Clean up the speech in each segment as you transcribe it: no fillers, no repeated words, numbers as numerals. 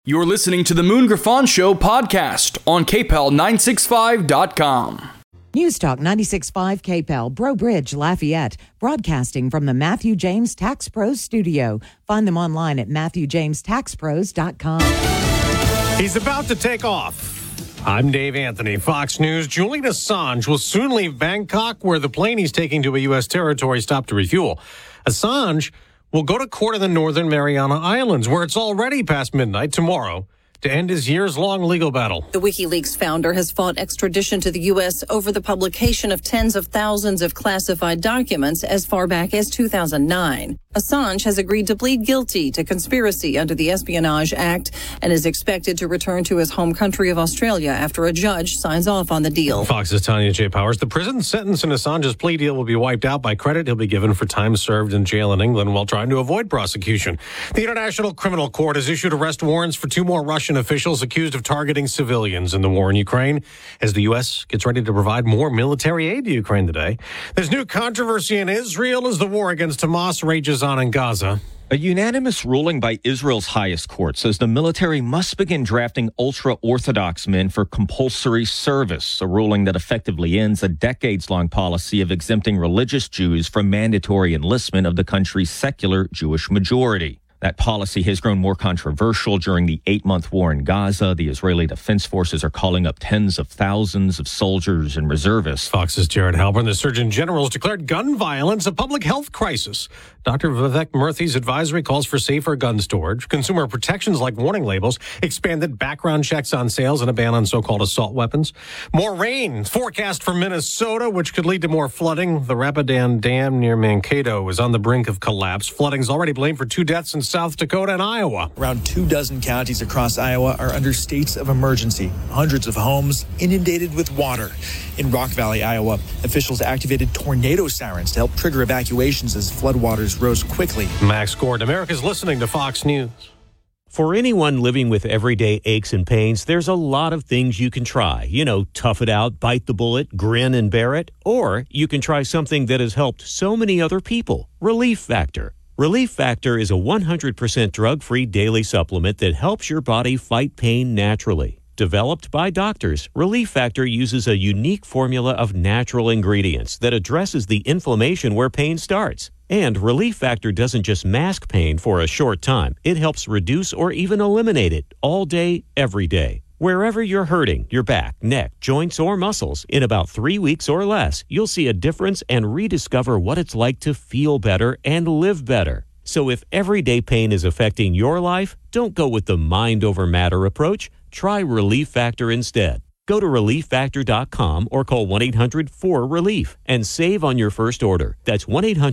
You're listening to the Moon Griffon Show podcast on KPEL965.com. News Talk 96.5 KPEL, Breaux Bridge, Lafayette, broadcasting from the Matthew James Tax Pros studio. Find them online at MatthewJamesTaxPros.com. He's about to take off. I'm Dave Anthony, Fox News. Julian Assange will soon leave Bangkok, where the plane he's taking to a U.S. territory stopped to refuel. Assange will go to court in the Northern Mariana Islands, where it's already past midnight tomorrow, to end his years-long legal battle. The WikiLeaks founder has fought extradition to the U.S. over the publication of tens of thousands of classified documents as far back as 2009. Assange has agreed to plead guilty to conspiracy under the Espionage Act and is expected to return to his home country of Australia after a judge signs off on the deal. Fox's Tanya J. Powers. The prison sentence in Assange's plea deal will be wiped out by credit he'll be given for time served in jail in England while trying to avoid prosecution. The International Criminal Court has issued arrest warrants for two more Russian officials accused of targeting civilians in the war in Ukraine as the U.S. gets ready to provide more military aid to Ukraine today. There's new controversy in Israel as the war against Hamas rages on in Gaza. A unanimous ruling by Israel's highest court says the military must begin drafting ultra-Orthodox men for compulsory service, a ruling that effectively ends a decades-long policy of exempting religious Jews from mandatory enlistment of the country's secular Jewish majority. That policy has grown more controversial during the 8-month war in Gaza. The Israeli Defense Forces are calling up tens of thousands of soldiers and reservists. Fox's Jared Halpern. The Surgeon General has declared gun violence a public health crisis. Dr. Vivek Murthy's advisory calls for safer gun storage, consumer protections like warning labels, expanded background checks on sales, and a ban on so-called assault weapons. More rain forecast for Minnesota, which could lead to more flooding. The Rapidan Dam near Mankato is on the brink of collapse. Flooding's already blamed for 2 deaths in South Dakota and Iowa. Around 24 counties across Iowa are under states of emergency. Hundreds of homes inundated with water. In Rock Valley, Iowa, officials activated tornado sirens to help trigger evacuations as floodwaters rose quickly. Max Gordon, America's listening to Fox News. For anyone living with everyday aches and pains, there's a lot of things you can try. You know, tough it out, bite the bullet, grin and bear it. Or you can try something that has helped so many other people, Relief Factor. Relief Factor is a 100% drug-free daily supplement that helps your body fight pain naturally. Developed by doctors, Relief Factor uses a unique formula of natural ingredients that addresses the inflammation where pain starts. And Relief Factor doesn't just mask pain for a short time. It helps reduce or even eliminate it all day, every day. Wherever you're hurting, your back, neck, joints, or muscles, in about 3 weeks or less, you'll see a difference and rediscover what it's like to feel better and live better. So if everyday pain is affecting your life, don't go with the mind over matter approach. Try Relief Factor instead. Go to ReliefFactor.com or call 1-800-4-RELIEF and save on your first order. That's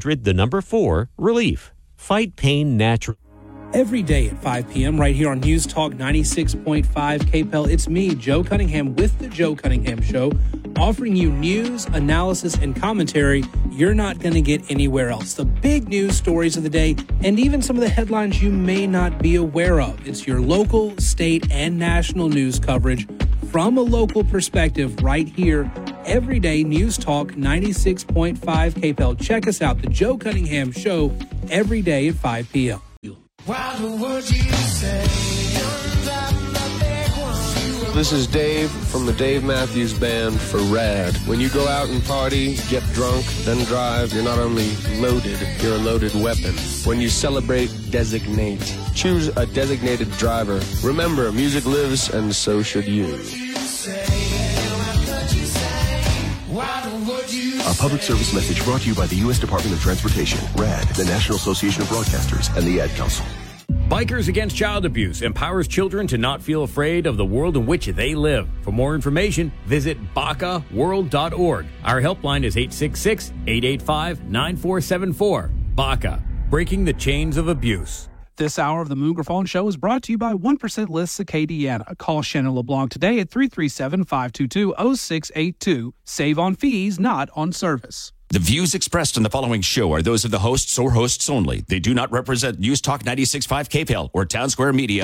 1-800-4-RELIEF. Fight pain naturally. Every day at 5 p.m. right here on News Talk 96.5 KPEL. It's me, Joe Cunningham, with The Joe Cunningham Show, offering you news, analysis, and commentary you're not going to get anywhere else. The big news stories of the day, and even some of the headlines you may not be aware of. It's your local, state, and national news coverage from a local perspective right here. Every day, News Talk 96.5 KPEL. Check us out, The Joe Cunningham Show, every day at 5 p.m. This is Dave from the Dave Matthews Band for RAD. When you go out and party, get drunk, then drive, you're not only loaded, you're a loaded weapon. When you celebrate, designate. Choose a designated driver. Remember, music lives and so should you. A public service message brought to you by the U.S. Department of Transportation, RAD, the National Association of Broadcasters, and the Ad Council. Bikers Against Child Abuse empowers children to not feel afraid of the world in which they live. For more information, visit BACAworld.org. Our helpline is 866-885-9474. BACA, breaking the chains of abuse. This hour of the Moon Griffon Show is brought to you by 1% Lists Acadiana. Call Shannon LeBlanc today at 337-522-0682. Save on fees, not on service. The views expressed in the following show are those of the hosts or hosts only. They do not represent News Talk 96.5 KPEL or Town Square Media.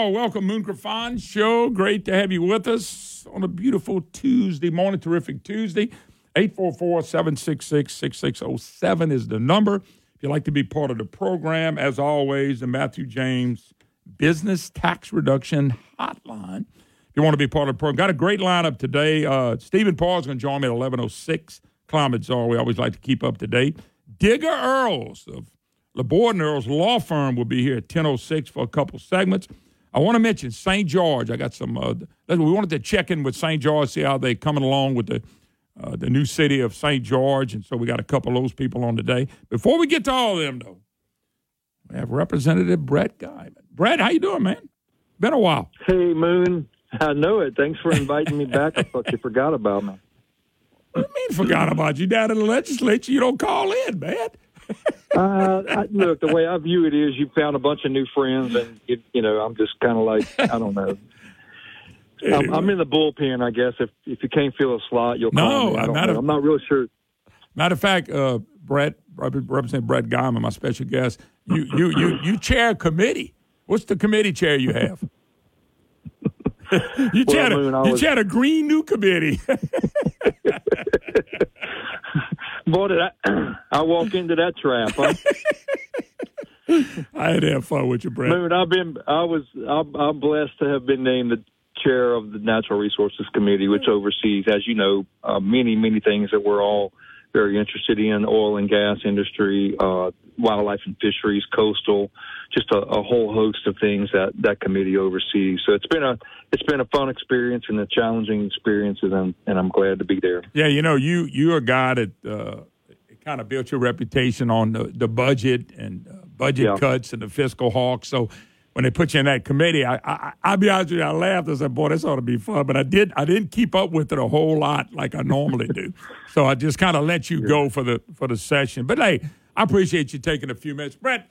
all. Welcome, Moon Griffon Show. Great to have you with us on a beautiful Tuesday morning, terrific Tuesday. 844-766-6607 is the number. If you'd like to be part of the program, as always, the Matthew James Business Tax Reduction Hotline. If you want to be part of the program, got a great lineup today. Stephen Paul is going to join me at 11:06. Climate Czar, we always like to keep up to date. Digger Earls of Laborde & Earls Law Firm will be here at 10:06 for a couple segments. I want to mention St. George. I got some. We wanted to check in with St. George, see how they're coming along with the new city of St. George, and so we got a couple of those people on today. Before we get to all of them, though, we have Representative Brett Guyman. Brett, how you doing, man? Been a while. Hey, Moon. I know it. Thanks for inviting me back. I thought you forgot about me. What do you mean forgot about you? Down in the legislature, you don't call in, man. Look, the way I view it is you found a bunch of new friends, and, I'm just kind of like, I don't know. I'm in the bullpen, I guess. If you can't fill a slot, you'll call me. I'm not real sure. Matter of fact, Representative Brett Guyman, my special guest, you chair a committee. What's the committee chair you have? You chair a green new committee. Boy, did I walk into that trap, huh? I had to have fun with you, Brett. Moon, I'm blessed to have been named the chair of the Natural Resources Committee, which oversees, as you know, many, many things that we're all very interested in: oil and gas industry, wildlife and fisheries, coastal, just a whole host of things that committee oversees. So it's been a fun experience and a challenging experience, and I'm glad to be there. Yeah, you're a guy that kind of built your reputation on the budget and budget cuts and the fiscal hawk. So when they put you in that committee, I'll be honest with you, I laughed. I said, boy, this ought to be fun. But I didn't keep up with it a whole lot like I normally do. So I just kind of let you go for the session. But, hey, I appreciate you taking a few minutes. Brett,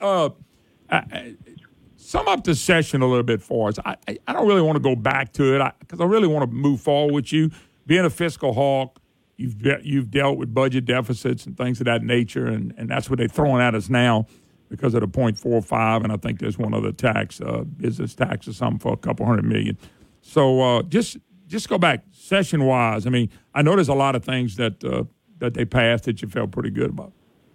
sum up the session a little bit for us. I don't really want to go back to it because I really want to move forward with you. Being a fiscal hawk, you've dealt with budget deficits and things of that nature, and that's what they're throwing at us now because of the 0.45, and I think there's one other tax, business tax or something for a couple $100 million. So just go back session-wise. I mean, I know there's a lot of things that they passed that you felt pretty good about.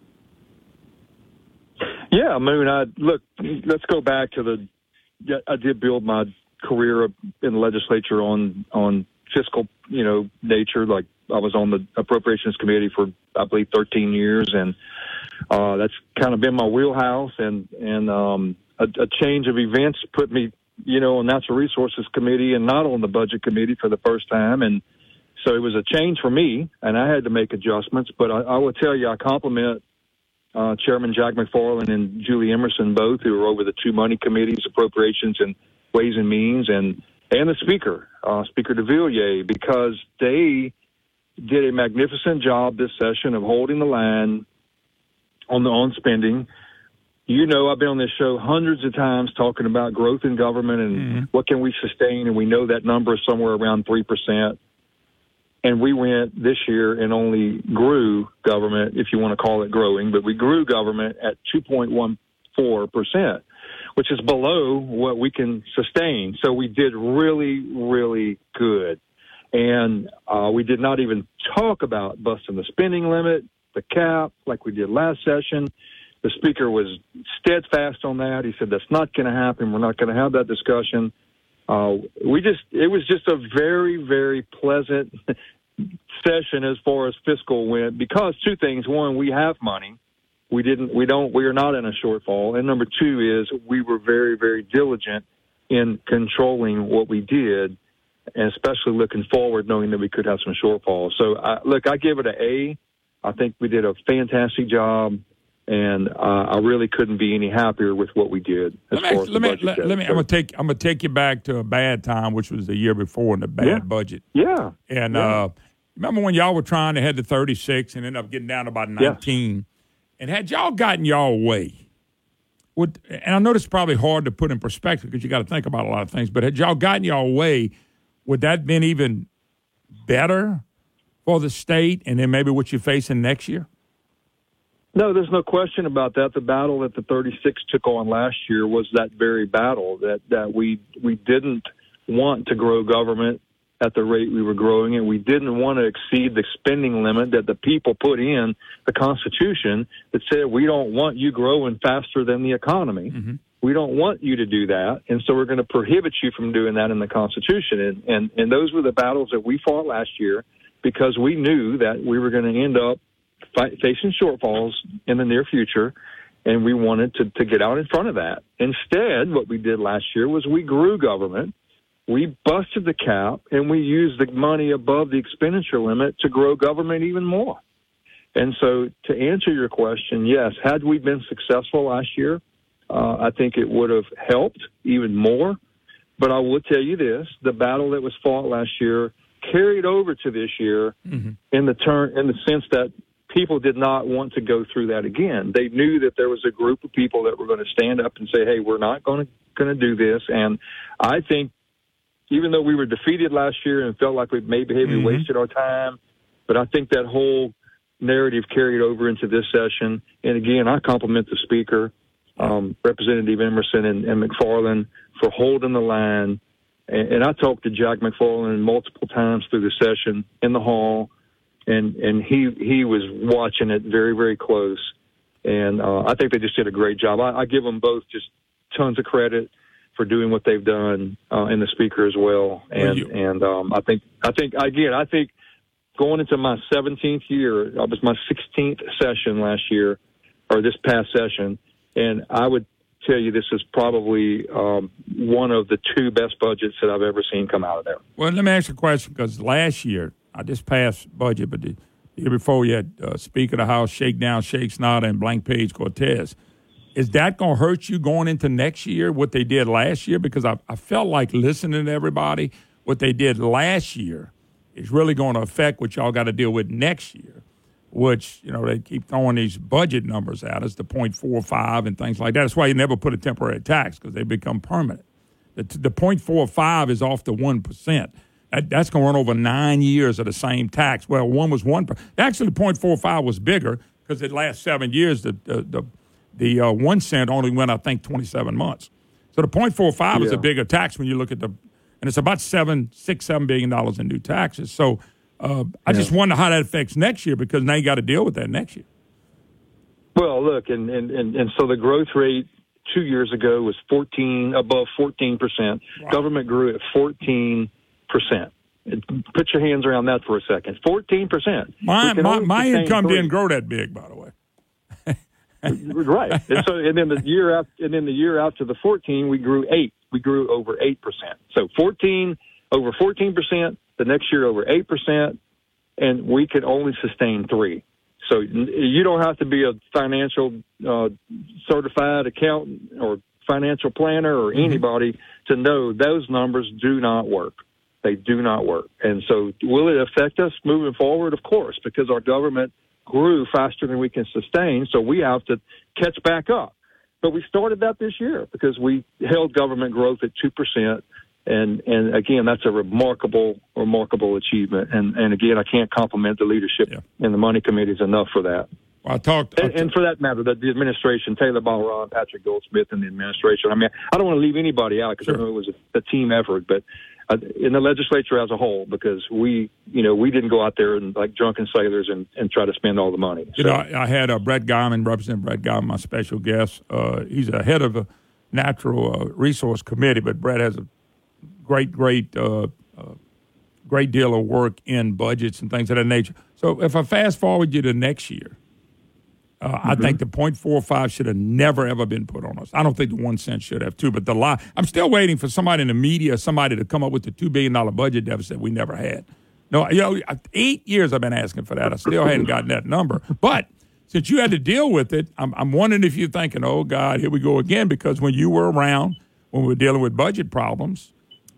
Yeah, Moon, let's go back to I did build my career in the legislature on fiscal, nature. Like I was on the Appropriations Committee for, I believe, 13 years, and that's kind of been my wheelhouse. And a change of events put me, on Natural Resources Committee and not on the Budget Committee for the first time. And so it was a change for me, and I had to make adjustments. But I will tell you, I compliment Chairman Jack McFarland and Julie Emerson, both, who are over the two money committees, Appropriations and Ways and Means, and the Speaker, Speaker DeVilliers, because they did a magnificent job this session of holding the line on spending. I've been on this show hundreds of times talking about growth in government and what can we sustain, and we know that number is somewhere around 3%. And we went this year and only grew government, if you want to call it growing, but we grew government at 2.14%, which is below what we can sustain. So we did really, really good. And we did not even talk about busting the spending limit, the cap, like we did last session. The Speaker was steadfast on that. He said, that's not going to happen. We're not going to have that discussion. It was just a very, very pleasant session as far as fiscal went, because two things. One, we have money. We are not in a shortfall. And number two is we were very, very diligent in controlling what we did, and especially looking forward, knowing that we could have some shortfalls. So I give it an A. I think we did a fantastic job. And I really couldn't be any happier with what we did. I'm gonna take you back to a bad time, which was the year before in the bad budget. Yeah. And remember when y'all were trying to head to 36 and ended up getting down to about 19? Yes. And had y'all gotten y'all way, and I know this is probably hard to put in perspective because you got to think about a lot of things, but had y'all gotten y'all way, would that been even better for the state, and then maybe what you're facing next year? No, there's no question about that. The battle that the 36 took on last year was that very battle that we didn't want to grow government at the rate we were growing it. We didn't want to exceed the spending limit that the people put in the Constitution that said we don't want you growing faster than the economy. Mm-hmm. We don't want you to do that, and so we're going to prohibit you from doing that in the Constitution. And those were the battles that we fought last year because we knew that we were going to end up facing shortfalls in the near future, and we wanted to get out in front of that. Instead, what we did last year was we grew government. We busted the cap, and we used the money above the expenditure limit to grow government even more. And so to answer your question, yes, had we been successful last year, I think it would have helped even more. But I will tell you this, the battle that was fought last year carried over to this year in the sense that people did not want to go through that again. They knew that there was a group of people that were going to stand up and say, hey, we're not going to do this. And I think even though we were defeated last year and felt like we wasted our time, but I think that whole narrative carried over into this session. And again, I compliment the speaker, Representative Emerson and McFarland, for holding the line. And I talked to Jack McFarland multiple times through the session in the hall, and he was watching it very, very close. And I think they just did a great job. I give them both just tons of credit for doing what they've done, and the speaker as well. And I think going into my 17th year, it was my 16th session last year, or this past session, and I would tell you this is probably one of the two best budgets that I've ever seen come out of there. Well, let me ask you a question, because last year, this past budget, but the year before you had Speaker of the House, Shakedown, Shake Snotter, and Blank Page Cortez. Is that going to hurt you going into next year, what they did last year? Because I felt like listening to everybody, what they did last year is really going to affect what y'all got to deal with next year, which, they keep throwing these budget numbers at us, the 0.45 and things like that. That's why you never put a temporary tax, because they become permanent. The 0.45 is off the 1%. That's going to run over 9 years of the same tax. Well, one was 1%. Actually, 0.45 was bigger because the last 7 years, the 1 cent only went, I think, 27 months. So the 0.45 is a bigger tax when you look at and it's about $7 billion in new taxes. So I just wonder how that affects next year, because now you got to deal with that next year. Well, look, and so the growth rate 2 years ago was above 14%. Wow. Government grew at 14%. Put your hands around that for a second. 14%. My income didn't grow that big, by the way. Right, and then the year after the 14, we grew 8. We grew over 8%. So 14 over 14%. The next year over 8%, and we could only sustain 3. So you don't have to be a financial certified accountant or financial planner or anybody to know those numbers do not work. They do not work. And so will it affect us moving forward? Of course, because our government grew faster than we can sustain, so we have to catch back up. But we started that this year because we held government growth at 2%. And again, that's a remarkable achievement. And again, I can't compliment the leadership and the money committees enough for that. Well, and for that matter, the administration, Taylor Balron, Patrick Goldsmith, and the administration. I mean, I don't want to leave anybody out because I know it was a team effort, but in the legislature as a whole, because we didn't go out there and like drunken sailors and try to spend all the money. So. I had Brett Guyman, Representative Brett Guyman, my special guest. He's the head of the Natural Resource Committee, but Brett has a great deal of work in budgets and things of that nature. So if I fast forward you to next year, I think the 0.45 should have never, ever been put on us. I don't think the 1 cent should have, too. But I'm still waiting for somebody in the media, to come up with the $2 billion budget deficit we never had. No, 8 years I've been asking for that. I still hadn't gotten that number. But since you had to deal with it, I'm wondering if you're thinking, oh, God, here we go again, because when you were around, when we were dealing with budget problems,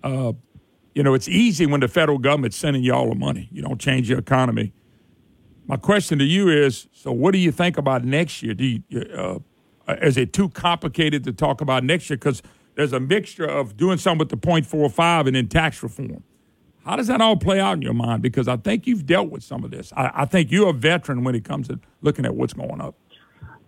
it's easy when the federal government's sending you all the money. You don't change your economy. My question to you is, so what do you think about next year? Is it too complicated to talk about next year? Because there's a mixture of doing something with the 0.45 and then tax reform. How does that all play out in your mind? Because I think you've dealt with some of this. I think you're a veteran when it comes to looking at what's going up.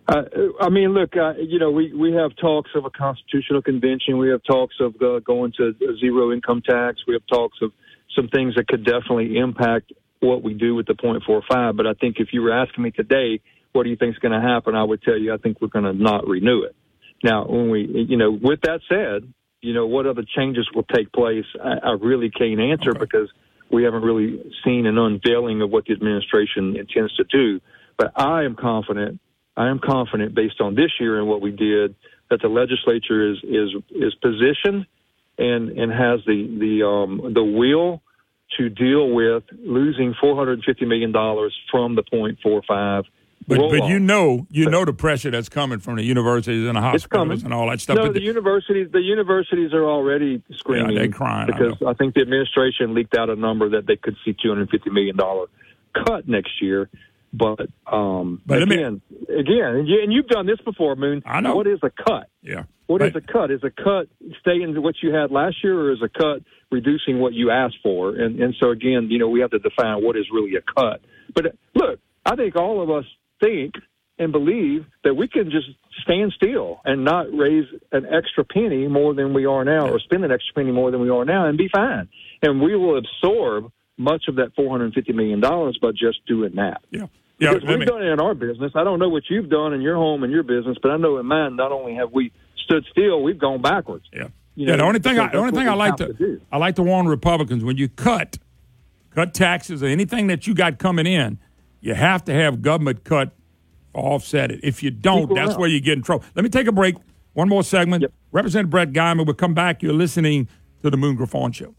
I mean, look, we have talks of a constitutional convention. We have talks of going to zero income tax. We have talks of some things that could definitely impact what we do with the 0.45. But I think if you were asking me today, what do you think is going to happen? I would tell you I think we're going to not renew it. Now, when with that said, what other changes will take place? I really can't answer because we haven't really seen an unveiling of what the administration intends to do. But I am confident based on this year and what we did that the legislature is positioned and has the will to deal with losing $450 million from the 0.45. But you know the pressure that's coming from the universities and the hospitals and all that stuff. No, the universities are already screaming. Yeah, they're crying because I think the administration leaked out a number that they could see $250 million cut next year. But again, and you've done this before, Moon. I know. What is a cut? Yeah. What is a cut? Is a cut staying what you had last year, or is a cut reducing what you asked for? And so again, we have to define what is really a cut. But look, I think all of us think and believe that we can just stand still and not raise an extra penny more than we are now, or spend an extra penny more than we are now, and be fine. And we will absorb much of that $450 million by just doing that. Yeah. Because we've done it in our business. I don't know what you've done in your home and your business, but I know in mine, not only have we stood still, we've gone backwards. Yeah. The only thing I like to warn Republicans, when you cut taxes or anything that you got coming in, you have to have government cut to offset it. If you don't, that's where you get in trouble. Let me take a break. One more segment. Yep. Representative Brett Guyman will come back. You're listening to the Moon Griffon Show.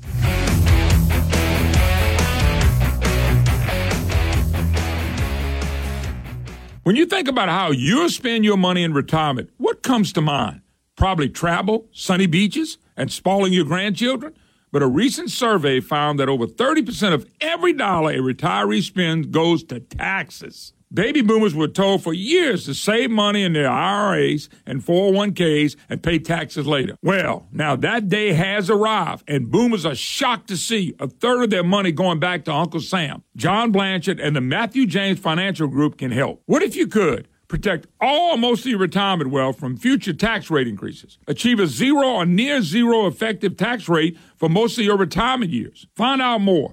When you think about how you'll spend your money in retirement, what comes to mind? Probably travel, sunny beaches, and spoiling your grandchildren. But a recent survey found that over 30% of every dollar a retiree spends goes to taxes. Baby boomers were told for years to save money in their IRAs and 401ks and pay taxes later. Well, now that day has arrived, and boomers are shocked to see a third of their money going back to Uncle Sam. John Blanchard and the Matthew James Financial Group can help. What if you could protect all or most of your retirement wealth from future tax rate increases? Achieve a zero or near zero effective tax rate for most of your retirement years. Find out more.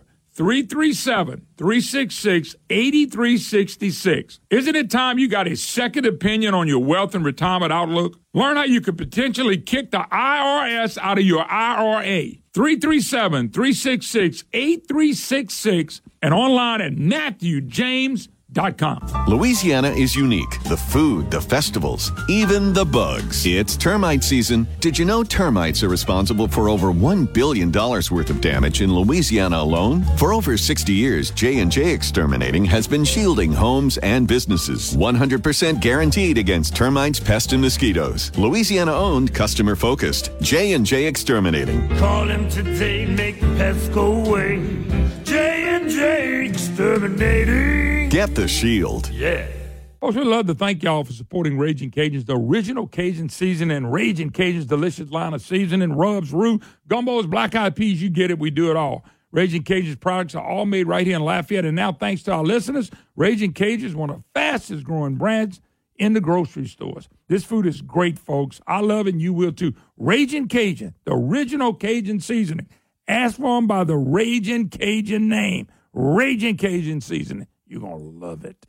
337-366-8366. Isn't it time you got a second opinion on your wealth and retirement outlook? Learn how you could potentially kick the IRS out of your IRA. 337-366-8366 and online at MatthewJames.com. Louisiana is unique. The food, the festivals, even the bugs. It's termite season. Did you know termites are responsible for over $1 billion worth of damage in Louisiana alone? For over 60 years, J&J Exterminating has been shielding homes and businesses. 100% guaranteed against termites, pests, and mosquitoes. Louisiana-owned, customer-focused. J&J Exterminating. Call him today, make the pests go away. J&J Exterminating. Get the shield. Yeah. Also, we'd love to thank y'all for supporting Raging Cajuns, the original Cajun seasoning, and Raging Cajun's delicious line of seasoning, rubs, roux, gumbos, black-eyed peas. You get it. We do it all. Raging Cajun's products are all made right here in Lafayette. And now, thanks to our listeners, Raging Cajun is one of the fastest-growing brands in the grocery stores. This food is great, folks. I love it, and you will too. Raging Cajun, the original Cajun seasoning. Ask for them by the Raging Cajun name. Raging Cajun seasoning. You're going to love it.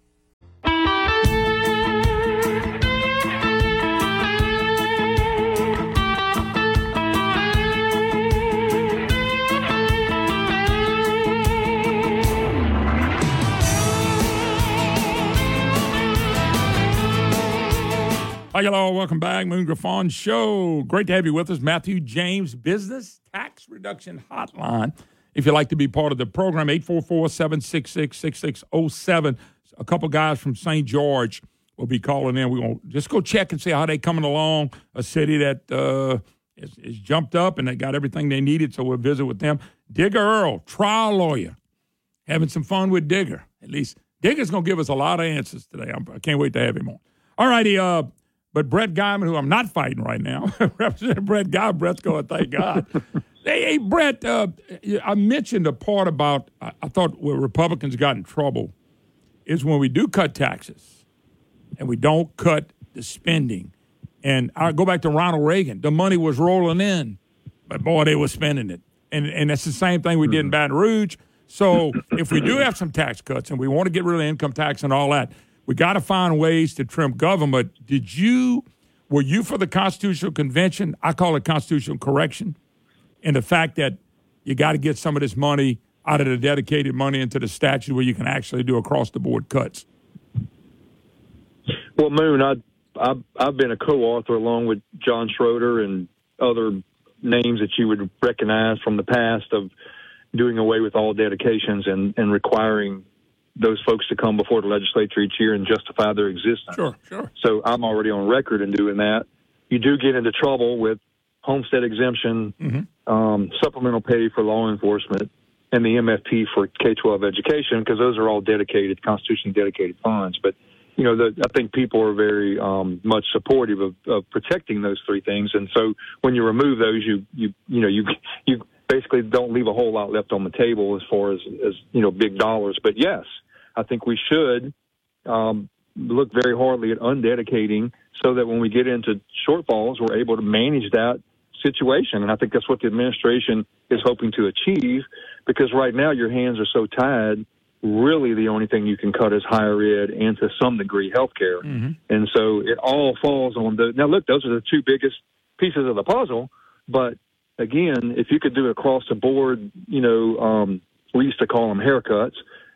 Hi, y'all. Welcome back. Moon Griffon Show. Great to have you with us. Matthew James Business Tax Reduction Hotline. If you'd like to be part of the program, 844-766-6607. A couple guys from St. George will be calling in. We're going to just go check and see how they're coming along. A city that is jumped up and they got everything they needed, so we'll visit with them. Digger Earl, trial lawyer. Having some fun with Digger. At least Digger's going to give us a lot of answers today. I can't wait to have him on. All righty, but Brett Guyman, who I'm not fighting right now, Representative Brett Guyman, Brett's going, thank God. Hey, Brett, I mentioned a part about, I thought where Republicans got in trouble is when we do cut taxes. and we don't cut the spending. And I go back to Ronald Reagan. The money was rolling in, but, boy, they were spending it. And that's the same thing we did in Baton Rouge. So if we do have some tax cuts and we want to get rid of income tax and all that, we got to find ways to trim government. Were you for the Constitutional Convention? I call it constitutional correction. And the fact that you got to get some of this money out of the dedicated money into the statute where you can actually do across-the-board cuts. Well, Moon, I've been a co-author along with John Schroeder and other names that you would recognize from the past of doing away with all dedications and requiring those folks to come before the legislature each year and justify their existence. Sure. So I'm already on record in doing that. You do get into trouble with homestead exemption, supplemental pay for law enforcement, and the MFP for K-12 education, because those are all dedicated, constitutionally dedicated funds. But I think people are very much supportive of protecting those three things, and so when you remove those, you basically don't leave a whole lot left on the table as far as big dollars. But yes, I think we should look very hardly at undedicating, so that when we get into shortfalls, we're able to manage that situation. And I think that's what the administration is hoping to achieve, because right now your hands are so tied. Really, the only thing you can cut is higher ed and to some degree healthcare. And so it all falls on now, look, those are the two biggest pieces of the puzzle. But again, if you could do it across the board, we used to call them haircuts,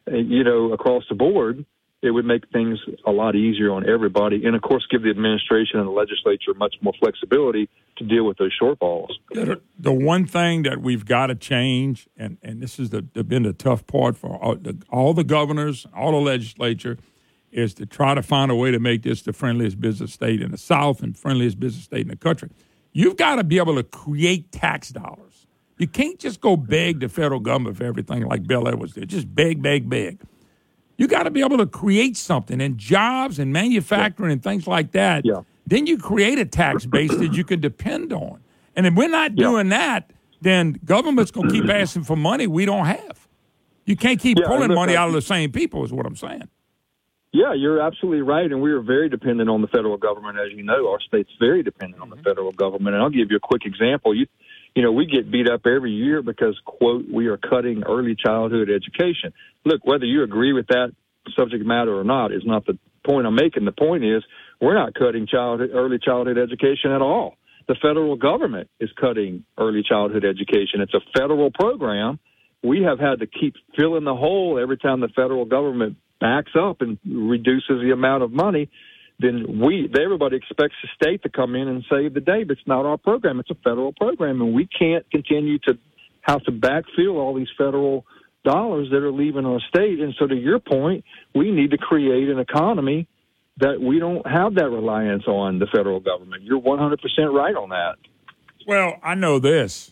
across the board, it would make things a lot easier on everybody. And, of course, give the administration and the legislature much more flexibility to deal with those shortfalls. The one thing that we've got to change, and this has been the tough part for all the governors, all the legislature, is to try to find a way to make this the friendliest business state in the South and friendliest business state in the country. You've got to be able to create tax dollars. You can't just go beg the federal government for everything like Bill Edwards did. Just beg, beg, beg. You got to be able to create something, and jobs and manufacturing and things like that. Yeah. Then you create a tax base that you can depend on. And if we're not doing that, then government's going to keep asking for money we don't have. You can't keep pulling money out of the same people is what I'm saying. Yeah, you're absolutely right. And we are very dependent on the federal government. As you know, our state's very dependent on the federal government. And I'll give you a quick example. We get beat up every year because, quote, we are cutting early childhood education. Look, whether you agree with that subject matter or not is not the point I'm making. The point is we're not cutting early childhood education at all. The federal government is cutting early childhood education. It's a federal program. We have had to keep filling the hole every time the federal government backs up and reduces the amount of money. Then everybody expects the state to come in and save the day, but it's not our program. It's a federal program, and we can't continue to have to backfill all these federal dollars that are leaving our state. And so to your point, we need to create an economy that we don't have that reliance on the federal government. You're 100% right on that. Well, I know this.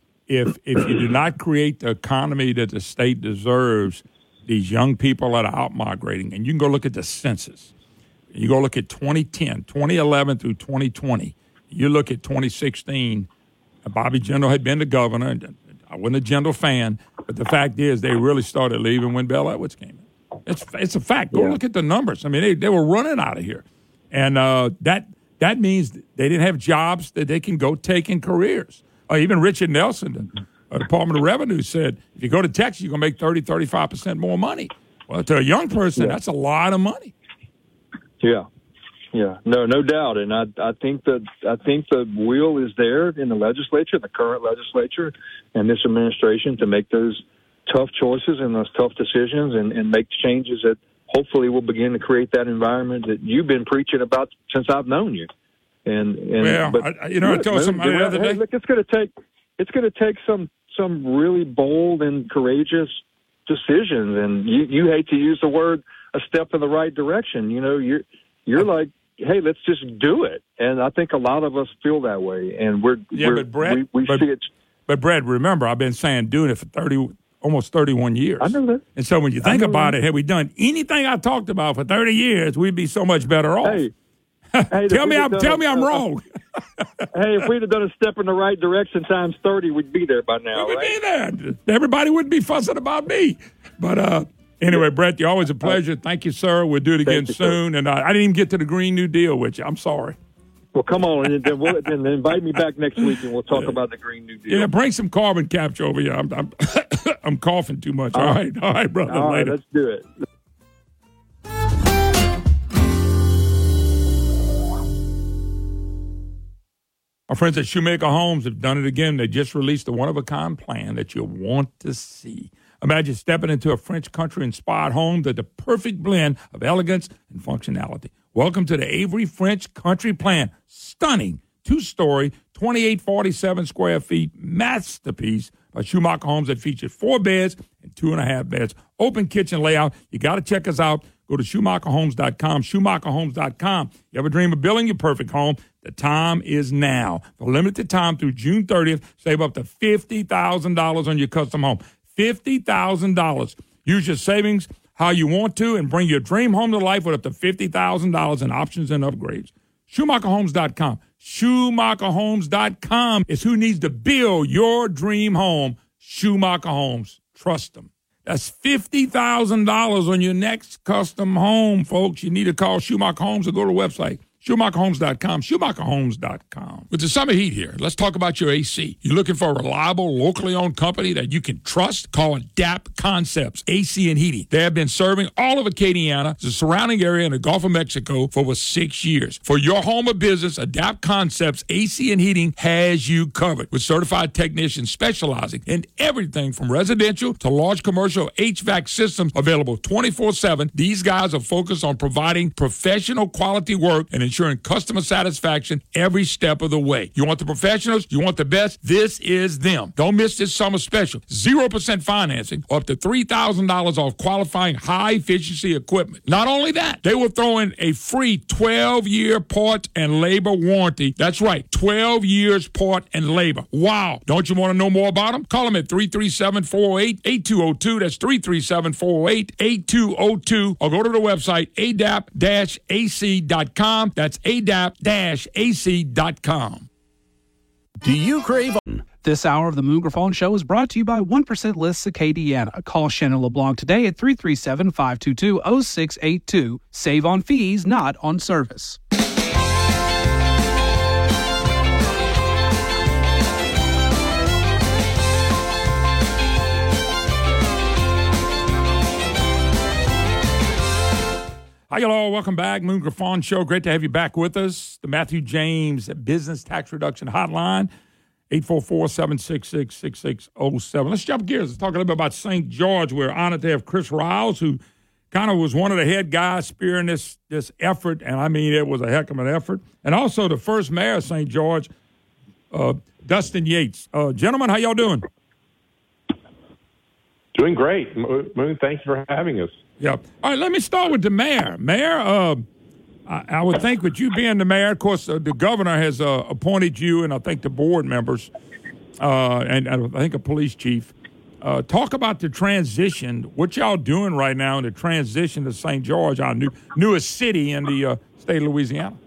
If you do not create the economy that the state deserves, these young people that are out migrating, and you can go look at the census. You go look at 2010, 2011 through 2020. You look at 2016, Bobby Jindal had been the governor. And I wasn't a Jindal fan, but the fact is they really started leaving when Bill Edwards came in. It's a fact. Go look at the numbers. I mean, they were running out of here. And that means they didn't have jobs that they can go take in careers. Even Richard Nelson, the Department of Revenue, said, if you go to Texas, you're going to make 30, 35% more money. Well, to a young person, that's a lot of money. Yeah, no doubt, and I think the will is there in the legislature, the current legislature, and this administration to make those tough choices and those tough decisions and make changes that hopefully will begin to create that environment that you've been preaching about since I've known you. I told somebody the other day. Look, it's going to take some really bold and courageous decisions, and you hate to use the word a step in the right direction. You're like, hey, let's just do it. And I think a lot of us feel that way. And but Brad, remember, I've been saying doing it for almost 31 years. I know that. And so when you think about it, had we done anything I talked about for 30 years, we'd be so much better off. Hey, tell me I'm wrong. Hey, if we'd have done a step in the right direction times 30, we'd be there by now, We'd be there. Everybody wouldn't be fussing about me. But Anyway, Brett, you're always a pleasure. Thank you, sir. We'll do it again soon. Sir. And I didn't even get to the Green New Deal with you. I'm sorry. Well, come on, and then invite me back next week, and we'll talk about the Green New Deal. Yeah, bring some carbon capture over here. I'm coughing too much. All right, brother. All right, later. Let's do it. Our friends at Shoemaker Homes have done it again. They just released a one-of-a-kind plan that you'll want to see. Imagine stepping into a French country-inspired home that's the perfect blend of elegance and functionality. Welcome to the Avery French Country Plan. Stunning 2-story, 2,847 square feet masterpiece by Shoemaker Homes that features 4 beds and 2.5 beds. Open kitchen layout. You got to check us out. Go to SchumacherHomes.com, SchumacherHomes.com. You ever dream of building your perfect home? The time is now. For limited time through June 30th, save up to $50,000 on your custom home. $50,000. Use your savings how you want to and bring your dream home to life with up to $50,000 in options and upgrades. SchumacherHomes.com. SchumacherHomes.com is who needs to build your dream home. Schumacher Homes. Trust them. That's $50,000 on your next custom home, folks. You need to call Schumacher Homes or go to the website. SchumacherHomes.com, SchumacherHomes.com. With the summer heat here, let's talk about your AC. You're looking for a reliable, locally owned company that you can trust? Call Adapt Concepts AC and Heating. They have been serving all of Acadiana, the surrounding area, and the Gulf of Mexico for over 6 years. For your home or business, Adapt Concepts AC and Heating has you covered with certified technicians specializing in everything from residential to large commercial HVAC systems available 24/7. These guys are focused on providing professional quality work and ensuring customer satisfaction every step of the way. You want the professionals? You want the best? This is them. Don't miss this summer special. 0% financing, up to $3,000 off qualifying high-efficiency equipment. Not only that, they will throw in a free 12-year part and labor warranty. That's right, 12 years part and labor. Wow. Don't you want to know more about them? Call them at 337-408-8202. That's 337-408-8202. Or go to the website, adapt-ac.com. That's adapt-ac.com. Do you crave? This hour of the Moon Griffon Show is brought to you by 1% Lists Acadiana. Call Shannon LeBlanc today at 337-522-0682. Save on fees, not on service. Hi, y'all. Welcome back. Moon Griffon Show. Great to have you back with us. The Matthew James Business Tax Reduction Hotline, 844-766-6607. Let's jump gears. Let's talk a little bit about St. George. We're honored to have Chris Riles, who kind of was one of the head guys spearheading this effort, and I mean, it was a heck of an effort. And also the first mayor of St. George, Dustin Yates. Gentlemen, how y'all doing? Doing great. Moon, thanks for having us. Yeah. All right, let me start with the mayor. Mayor, I would think with you being the mayor, of course, the governor has appointed you, and I think the board members, and I think a police chief. Talk about the transition. What y'all doing right now in the transition to St. George, our newest city in the state of Louisiana?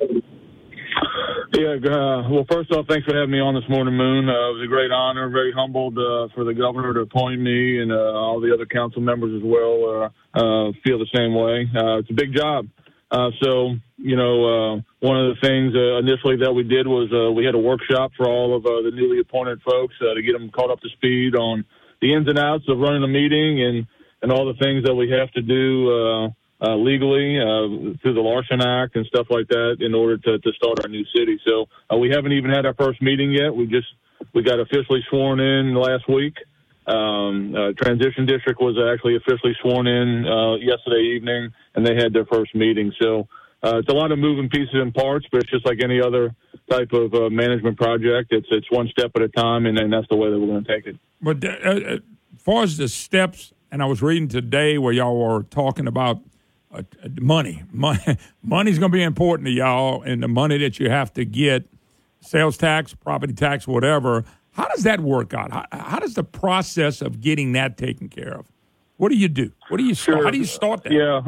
Yeah, well, first off, thanks for having me on this morning, Moon. It was a great honor, very humbled for the governor to appoint me, and all the other council members as well feel the same way. It's a big job. So, one of the things initially that we did was we had a workshop for all of the newly appointed folks to get them caught up to speed on the ins and outs of running a meeting and all the things that we have to do legally through the Larson Act and stuff like that in order to start our new city. So we haven't even had our first meeting yet. We got officially sworn in last week. Transition District was actually officially sworn in yesterday evening, and they had their first meeting. So it's a lot of moving pieces and parts, but it's just like any other type of management project. It's one step at a time, and that's the way that we're going to take it. But as far as the steps, and I was reading today where y'all were talking about money. Money's going to be important to y'all, and the money that you have to get, sales tax, property tax, whatever. How does that work out? How does the process of getting that taken care of? What do you do? What do you start? How do you start that? Yeah.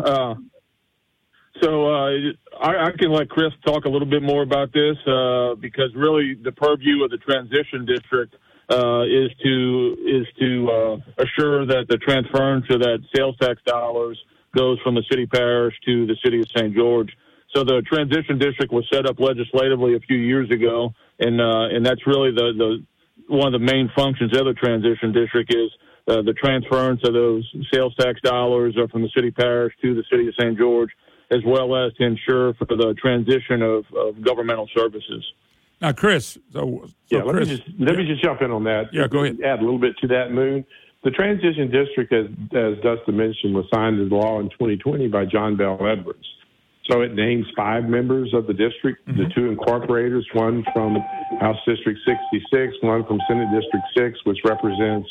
So I can let Chris talk a little bit more about this because really the purview of the transition district is to assure that the transference of that sales tax dollars goes from the city parish to the city of St. George. So the transition district was set up legislatively a few years ago, and that's really the one of the main functions of the transition district is the transference of those sales tax dollars from the city parish to the city of St. George, as well as to ensure for the transition of governmental services. Now, Chris, let me just jump in on that. Yeah, go ahead. Add a little bit to that, Moon. The transition district, as Dustin mentioned, was signed into law in 2020 by John Bell Edwards. So it names 5 members of the district, the 2 incorporators, one from House District 66, one from Senate District 6, which represents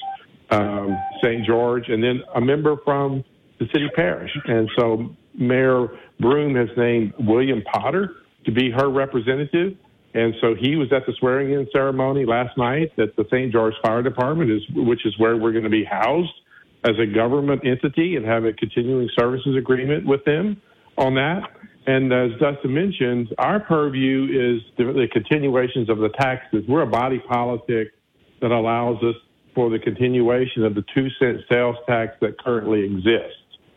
St. George, and then a member from the city parish. And so Mayor Broome has named William Potter to be her representative. And so he was at the swearing-in ceremony last night at the St. George Fire Department, which is where we're going to be housed as a government entity and have a continuing services agreement with them on that. And as Dustin mentioned, our purview is the continuations of the taxes. We're a body politic that allows us for the continuation of the 2-cent sales tax that currently exists.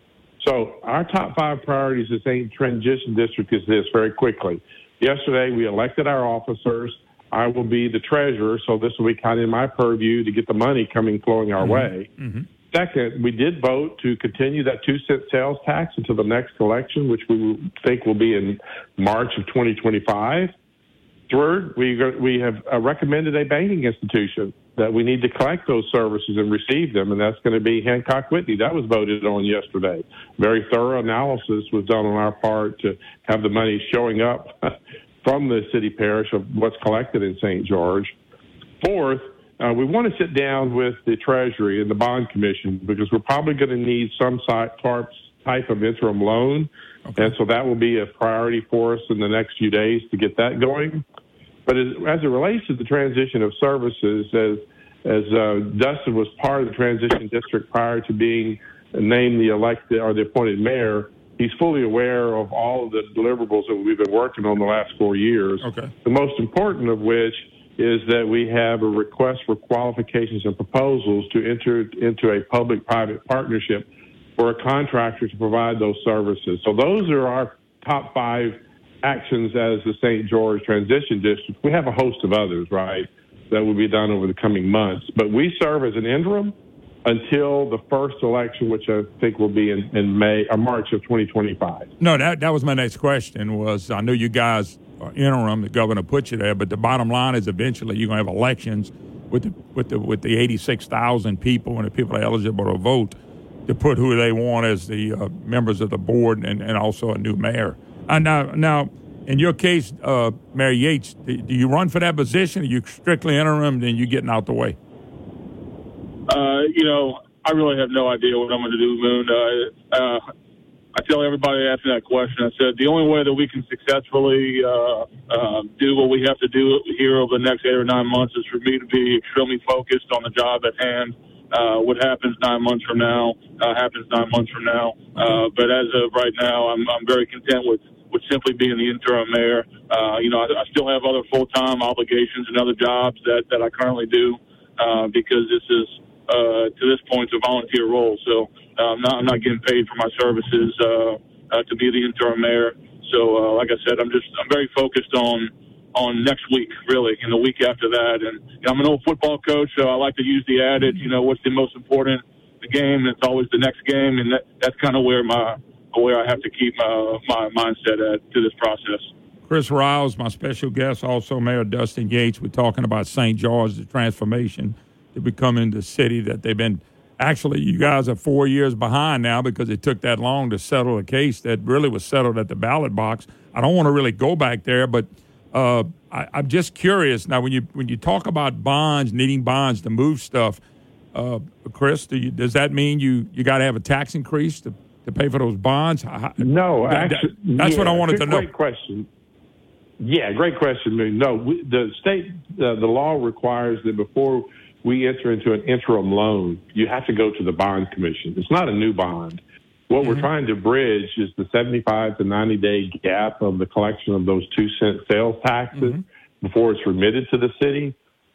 So our top 5 priorities as a transition district is this very quickly. Yesterday, we elected our officers. I will be the treasurer, so this will be kind of in my purview to get the money flowing our way. Mm-hmm. Second, we did vote to continue that 2-cent sales tax until the next election, which we think will be in March of 2025. Third, we have recommended a banking institution that we need to collect those services and receive them, and that's going to be Hancock Whitney. That was voted on yesterday. Very thorough analysis was done on our part to have the money showing up from the city parish of what's collected in St. George. Fourth, we want to sit down with the Treasury and the Bond Commission because we're probably going to need some type of interim loan, and so that will be a priority for us in the next few days to get that going. But as it relates to the transition of services, as Dustin was part of the transition district prior to being named the elected or the appointed mayor, he's fully aware of all of the deliverables that we've been working on the last 4 years. Okay. The most important of which is that we have a request for qualifications and proposals to enter into a public-private partnership for a contractor to provide those services. So those are our top 5 actions as the St. George Transition District. We have a host of others, right, that will be done over the coming months. But we serve as an interim until the first election, which I think will be in May or March of 2025. No, that was my next question. Was I know you guys are interim, the governor put you there, but the bottom line is eventually you're going to have elections with the 86,000 people and the people that are eligible to vote to put who they want as the members of the board and also a new mayor. Now, in your case, Mayor Yates, do you run for that position? Are you strictly interim, then you getting out the way? I really have no idea what I'm going to do, Moon. I tell everybody asking that question, I said, the only way that we can successfully do what we have to do here over the next 8 or 9 months is for me to be extremely focused on the job at hand. What happens 9 months from now happens 9 months from now. But as of right now, I'm very content with simply being the interim mayor. I still have other full-time obligations and other jobs that I currently do because this is, to this point, it's a volunteer role. So I'm not getting paid for my services to be the interim mayor. So, like I said, I'm very focused on next week, really, and the week after that. And I'm an old football coach, so I like to use the adage, what's the most important? The game, it's always the next game, and that's kind of where I have to keep my mindset at to this process. Chris Riles, my special guest, also Mayor Dustin Yates. We're talking about St. George, the transformation to becoming the city that they've been. Actually, you guys are 4 years behind now because it took that long to settle a case that really was settled at the ballot box. I don't want to really go back there, but I'm just curious. Now, when you talk about bonds, needing bonds to move stuff, Chris, does that mean you got to have a tax increase to pay for those bonds? No, actually, that's what I wanted to know. Great question. Yeah, great question. No, the state, the law requires that before we enter into an interim loan, you have to go to the bond commission. It's not a new bond. What we're trying to bridge is the 75 to 90-day gap of the collection of those 2-cent sales taxes before it's remitted to the city.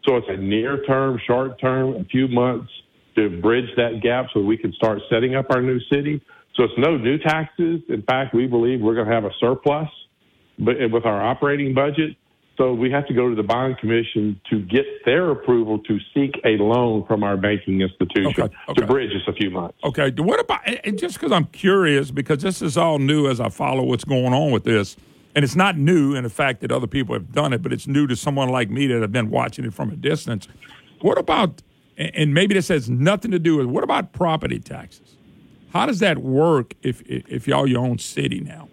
So it's a near-term, short-term, a few months to bridge that gap so we can start setting up our new city. So it's no new taxes. In fact, we believe we're going to have a surplus with our operating budget. So we have to go to the bond commission to get their approval to seek a loan from our banking institution to bridge us a few months. Okay. What about, and just because I'm curious, because this is all new as I follow what's going on with this, and it's not new in the fact that other people have done it, but it's new to someone like me that have been watching it from a distance. What about, and maybe this has nothing to do with, what about property taxes? How does that work if y'all your own city now?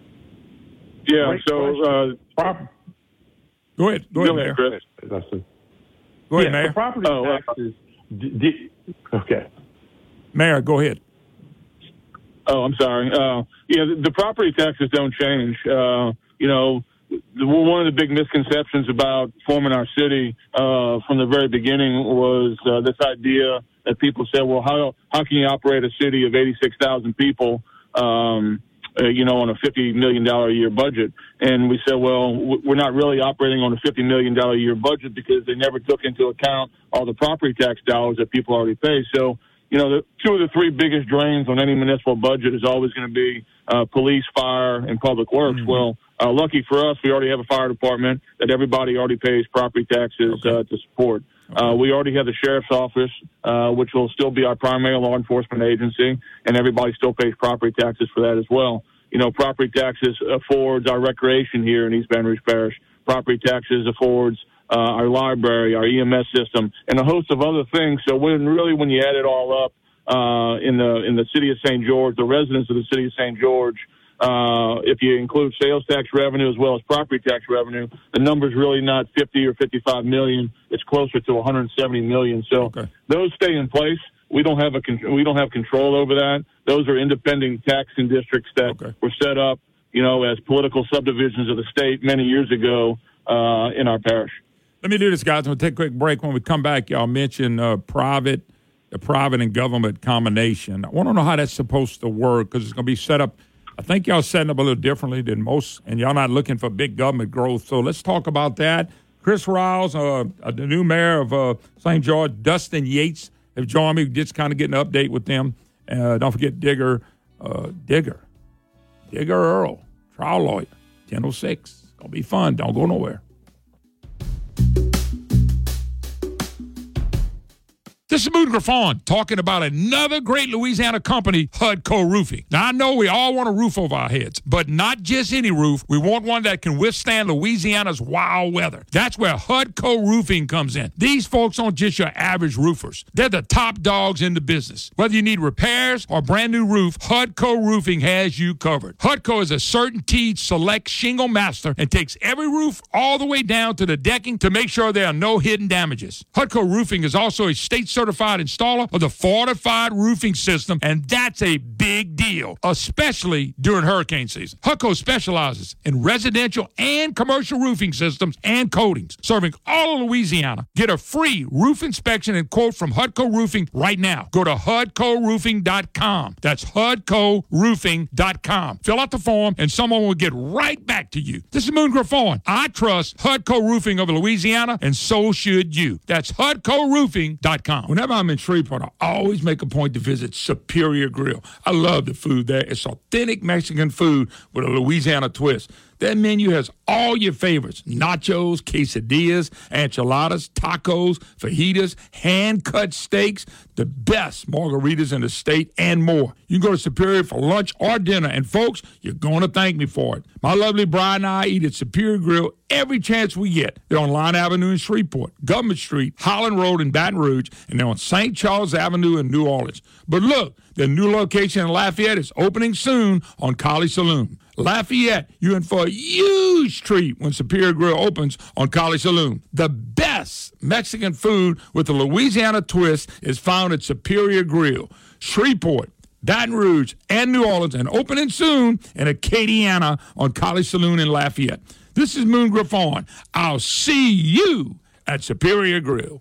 Yeah, so Go ahead, Mayor. Chris. Go ahead, Mayor. Property taxes. Okay. Mayor, go ahead. Oh, I'm sorry. The property taxes don't change. One of the big misconceptions about forming our city from the very beginning was this idea that people said, well, how can you operate a city of 86,000 people, on a $50 million a year budget? And we said, well, we're not really operating on a $50 million a year budget because they never took into account all the property tax dollars that people already pay. So, the two of the three biggest drains on any municipal budget is always going to be police, fire, and public works. Mm-hmm. Well, lucky for us, we already have a fire department that everybody already pays property taxes to support. We already have the sheriff's office, which will still be our primary law enforcement agency, and everybody still pays property taxes for that as well. Property taxes affords our recreation here in East Baton Rouge Parish. Property taxes affords our library, our EMS system, and a host of other things. So when you add it all up in the city of St. George, the residents of the city of St. George, if you include sales tax revenue as well as property tax revenue, the number's really not 50 or 55 million. It's closer to 170 million. So those stay in place. We don't have control over that. Those are independent taxing districts that were set up, as political subdivisions of the state many years ago in our parish. Let me do this, guys. I'm going to take a quick break. When we come back, y'all mention the private and government combination. I want to know how that's supposed to work because it's going to be set up. I think y'all setting up a little differently than most, and y'all not looking for big government growth. So let's talk about that. Chris Riles, the new mayor of St. George, Dustin Yates, have joined me. Just kind of getting an update with them. Don't forget Digger Earl, trial lawyer, 10:06. It's going to be fun. Don't go nowhere. This is Moon Griffon talking about another great Louisiana company, HUDCO Roofing. Now, I know we all want a roof over our heads, but not just any roof. We want one that can withstand Louisiana's wild weather. That's where HUDCO Roofing comes in. These folks aren't just your average roofers. They're the top dogs in the business. Whether you need repairs or a brand new roof, HUDCO Roofing has you covered. HUDCO is a CertainTeed Select Shingle Master and takes every roof all the way down to the decking to make sure there are no hidden damages. HUDCO Roofing is also a state-certified installer of the Fortified Roofing System, and that's a big deal, especially during hurricane season. HUDCO specializes in residential and commercial roofing systems and coatings, serving all of Louisiana. Get a free roof inspection and quote from HUDCO Roofing right now. Go to HUDCOroofing.com. That's HUDCOroofing.com. Fill out the form, and someone will get right back to you. This is Moon Griffon. I trust HUDCO Roofing of Louisiana, and so should you. That's HUDCOroofing.com. Whenever I'm in Shreveport, I always make a point to visit Superior Grill. I love the food there. It's authentic Mexican food with a Louisiana twist. That menu has all your favorites: nachos, quesadillas, enchiladas, tacos, fajitas, hand-cut steaks, the best margaritas in the state, and more. You can go to Superior for lunch or dinner, and folks, you're going to thank me for it. My lovely bride and I eat at Superior Grill every chance we get. They're on Line Avenue in Shreveport, Government Street, Holland Road in Baton Rouge, and they're on St. Charles Avenue in New Orleans. But look, their new location in Lafayette is opening soon on College Saloon. Lafayette, you're in for a huge treat when Superior Grill opens on College Saloon. The best Mexican food with a Louisiana twist is found at Superior Grill. Shreveport, Baton Rouge, and New Orleans, and opening soon in Acadiana on College Saloon in Lafayette. This is Moon Griffon. I'll see you at Superior Grill.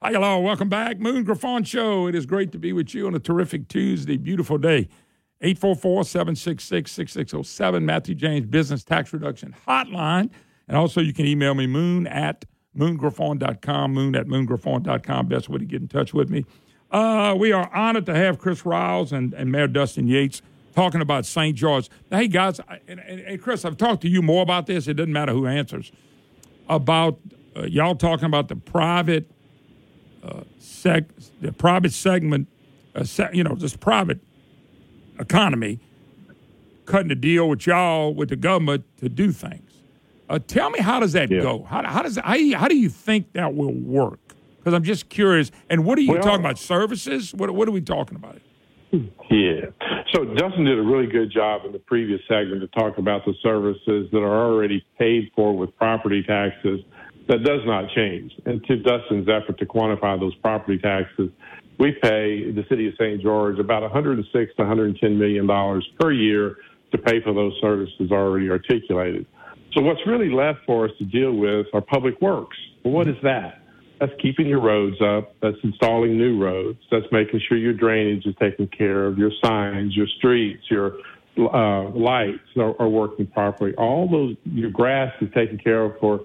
Hi, hello. Welcome back. Moon Griffon Show. It is great to be with you on a terrific Tuesday. Beautiful day. 844-766-6607, Matthew James Business Tax Reduction Hotline. And also you can email me, moon@moongriffon.com, moon@moongriffon.com. Best way to get in touch with me. We are honored to have Chris Riles and Mayor Dustin Yates talking about St. George. Now, hey, guys, and Chris, I've talked to you more about this. It doesn't matter who answers. About y'all talking about the private segment, just private economy, cutting a deal with y'all, with the government to do things. Tell me, how does that go? How do you think that will work? Because I'm just curious. And what are you talking about? Services? What are we talking about? Yeah. So Dustin did a really good job in the previous segment to talk about the services that are already paid for with property taxes. That does not change. And to Dustin's effort to quantify those property taxes, we pay the city of St. George about $106 to $110 million per year to pay for those services already articulated. So what's really left for us to deal with are public works. Well, what is that? That's keeping your roads up. That's installing new roads. That's making sure your drainage is taken care of, your signs, your streets, your lights are working properly. All those, your grass is taken care of for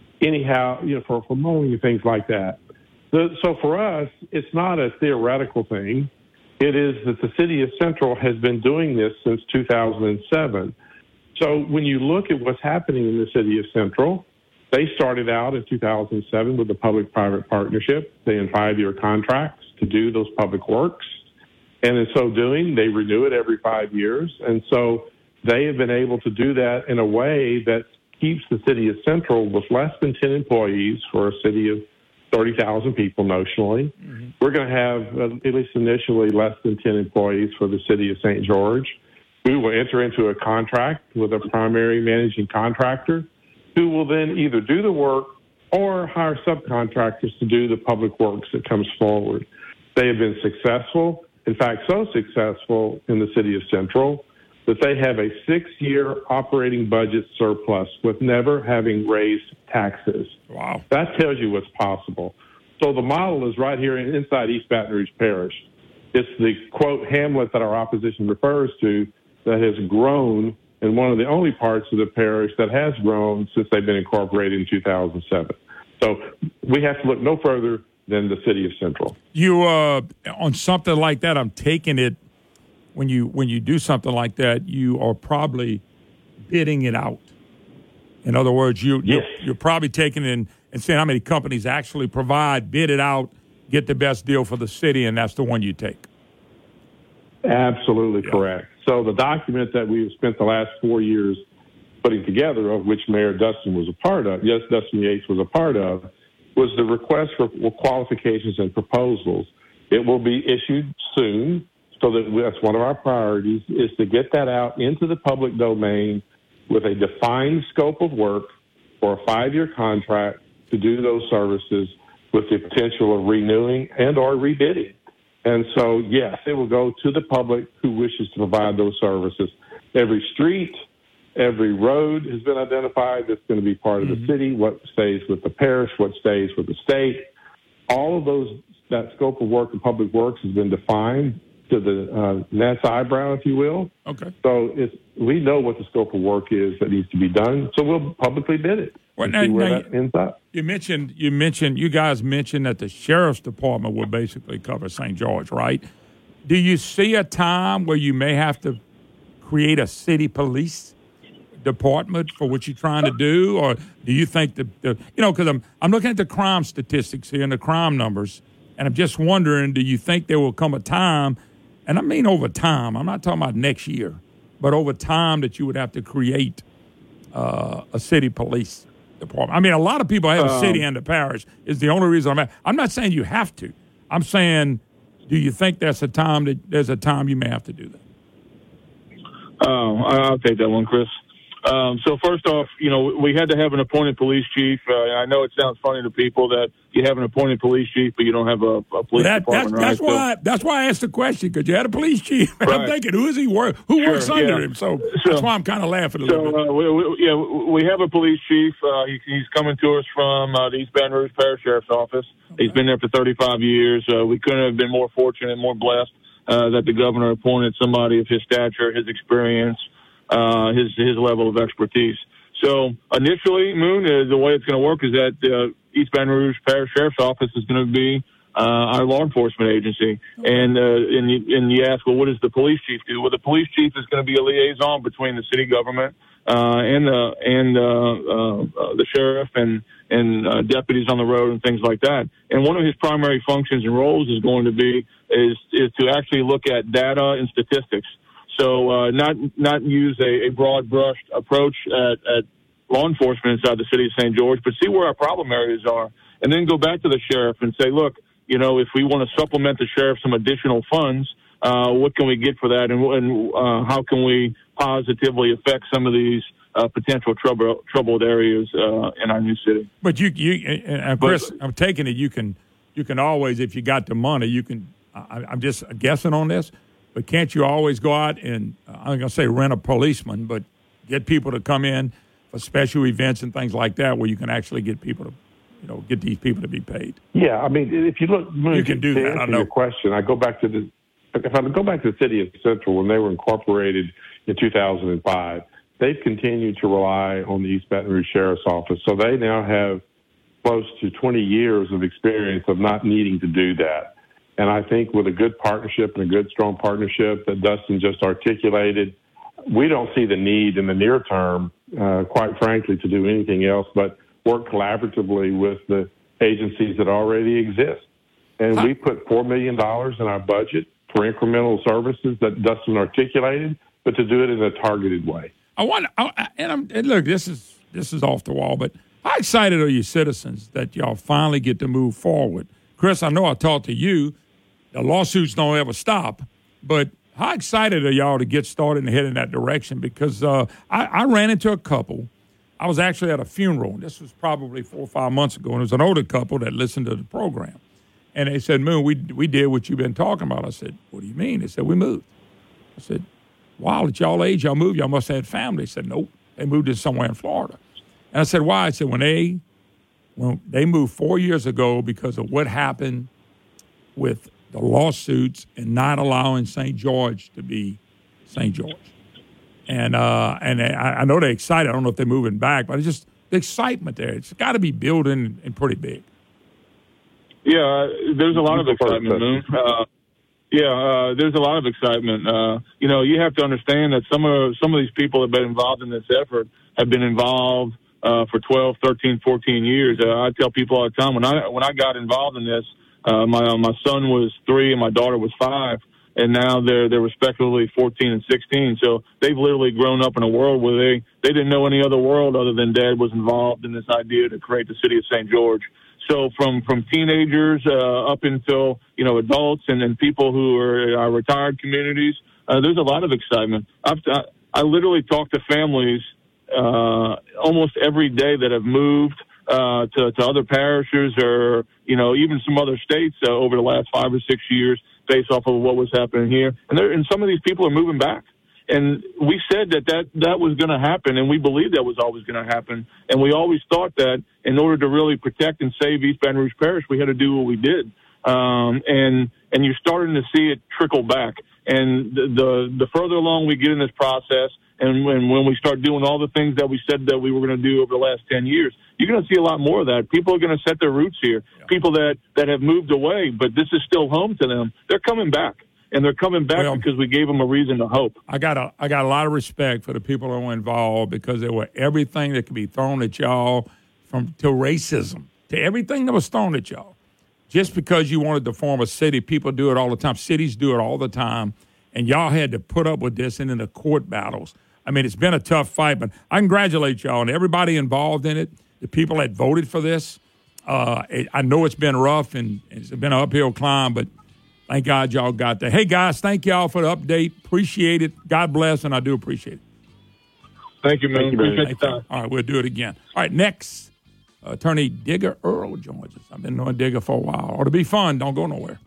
for mowing and things like that. So for us, it's not a theoretical thing. It is that the city of Central has been doing this since 2007. So when you look at what's happening in the city of Central, they started out in 2007 with a public-private partnership. They had 5-year contracts to do those public works. And in so doing, they renew it every 5 years. And so they have been able to do that in a way that keeps the city of Central with less than 10 employees for a city of 30,000 people notionally. Mm-hmm. We're going to have, at least initially, less than 10 employees for the city of St. George. We will enter into a contract with a primary managing contractor who will then either do the work or hire subcontractors to do the public works that comes forward. They have been successful, in fact, so successful in the city of Central that they have a 6-year operating budget surplus with never having raised taxes. Wow. That tells you what's possible. So the model is right here inside East Baton Rouge Parish. It's the, quote, hamlet that our opposition refers to that has grown, and one of the only parts of the parish that has grown since they've been incorporated in 2007. So we have to look no further than the city of Central. You, on something like that, I'm taking it, when you do something like that, you are probably bidding it out. In other words, you're probably taking it and saying how many companies actually bid it out, get the best deal for the city, and that's the one you take. Absolutely correct. So the document that we've spent the last 4 years putting together, of which Mayor Dustin was a part of, Dustin Yates was a part of, was the request for qualifications and proposals. It will be issued soon. So that's one of our priorities, is to get that out into the public domain with a defined scope of work for a 5-year contract to do those services with the potential of renewing and or rebidding. And so, yes, it will go to the public who wishes to provide those services. Every street, every road has been identified that's going to be part of the city, what stays with the parish, what stays with the state. All of that scope of work in public works has been defined to the gnat's eyebrow, if you will. Okay. So we know what the scope of work is that needs to be done, so we'll publicly bid it. Well, see where that ends up. You guys mentioned that the sheriff's department will basically cover St. George, right? Do you see a time where you may have to create a city police department for what you're trying to do, or do you think because I'm looking at the crime statistics here and the crime numbers, and I'm just wondering, do you think there will come a time? And I mean over time, I'm not talking about next year, but over time that you would have to create a city police department. I mean, a lot of people have the city and the parish is the only reason I'm not saying you have to. I'm saying, do you think there's a time you may have to do that? I'll take that one, Chris. So first off, we had to have an appointed police chief. I know it sounds funny to people that you have an appointed police chief, but you don't have a police department. That's why I asked the question, because you had a police chief. And I'm thinking, who is he? Who works under him? So that's why I'm kind of laughing a little bit. We have a police chief. He's coming to us from the East Baton Rouge Parish Sheriff's Office. Okay. He's been there for 35 years. We couldn't have been more fortunate, more blessed that the governor appointed somebody of his stature, his experience, his level of expertise. So initially, Moon, the way it's going to work is that East Baton Rouge Parish Sheriff's Office is going to be our law enforcement agency. And you ask, well, what does the police chief do? Well, the police chief is going to be a liaison between the city government and the sheriff and deputies on the road and things like that. And one of his primary functions and roles is going to be is to actually look at data and statistics. So not use a broad-brushed approach at law enforcement inside the city of St. George, but see where our problem areas are, and then go back to the sheriff and say, look, if we want to supplement the sheriff some additional funds, what can we get for that, and how can we positively affect some of these potential troubled areas in our new city? But Chris, I'm taking it you can always, if you got the money, you can. I'm just guessing on this. But can't you always go out and, I'm going to say rent a policeman, but get people to come in for special events and things like that where you can actually get people to, get these people to be paid? Yeah, I mean, if you look, you can do that. I know. Your question, if I go back to the city of Central when they were incorporated in 2005, they've continued to rely on the East Baton Rouge Sheriff's Office. So they now have close to 20 years of experience of not needing to do that. And I think with a good partnership and a good, strong partnership that Dustin just articulated, we don't see the need in the near term, quite frankly, to do anything else but work collaboratively with the agencies that already exist. And we put $4 million in our budget for incremental services that Dustin articulated, but to do it in a targeted way. And look, this is off the wall, but how excited are you citizens that y'all finally get to move forward? Chris, I know I talked to you. The lawsuits don't ever stop, but how excited are y'all to get started and head in that direction? Because I ran into a couple. I was actually at a funeral. This was probably 4 or 5 months ago, and it was an older couple that listened to the program. And they said, Moon, we did what you've been talking about. I said, what do you mean? They said, we moved. I said, wow, at y'all age, y'all moved. Y'all must have had family. They said, nope. They moved to somewhere in Florida. And I said, why? I said, when they moved 4 years ago because of what happened with the lawsuits and not allowing St. George to be St. George. And I know they're excited. I don't know if they're moving back, but it's just the excitement there. It's got to be building and pretty big. Yeah, there's a lot of excitement, Moon. There's a lot of excitement. You have to understand that some of these people that have been involved in this effort have been involved for 12, 13, 14 years. I tell people all the time, when I got involved in this, my son was 3 and my daughter was 5, and now they're respectively 14 and 16. So they've literally grown up in a world where they didn't know any other world other than Dad was involved in this idea to create the city of St. George. So from teenagers up until adults and then people who are in our retired communities, there's a lot of excitement. I literally talk to families almost every day that have moved to other parishes or even some other states over the last 5 or 6 years based off of what was happening here. And some of these people are moving back. And we said that was going to happen, and we believed that was always going to happen. And we always thought that in order to really protect and save East Baton Rouge Parish, we had to do what we did. And you're starting to see it trickle back. And the further along we get in this process, and when we start doing all the things that we said that we were going to do over the last 10 years, you're going to see a lot more of that. People are going to set their roots here. Yeah. People that have moved away, but this is still home to them, they're coming back. And they're coming back because we gave them a reason to hope. I got a lot of respect for the people that were involved because there were everything that could be thrown at y'all, to racism, to everything that was thrown at y'all. Just because you wanted to form a city, people do it all the time. Cities do it all the time. And y'all had to put up with this and in the court battles. I mean, it's been a tough fight, but I congratulate y'all and everybody involved in it, the people that voted for this. I know it's been rough and it's been an uphill climb, but thank God y'all got there. Hey, guys, thank y'all for the update. Appreciate it. God bless, and I do appreciate it. Thank you, man. Appreciate the time. All right, we'll do it again. All right, next, Attorney Digger Earl joins us. I've been knowing Digger for a while. Ought to be fun. Don't go nowhere.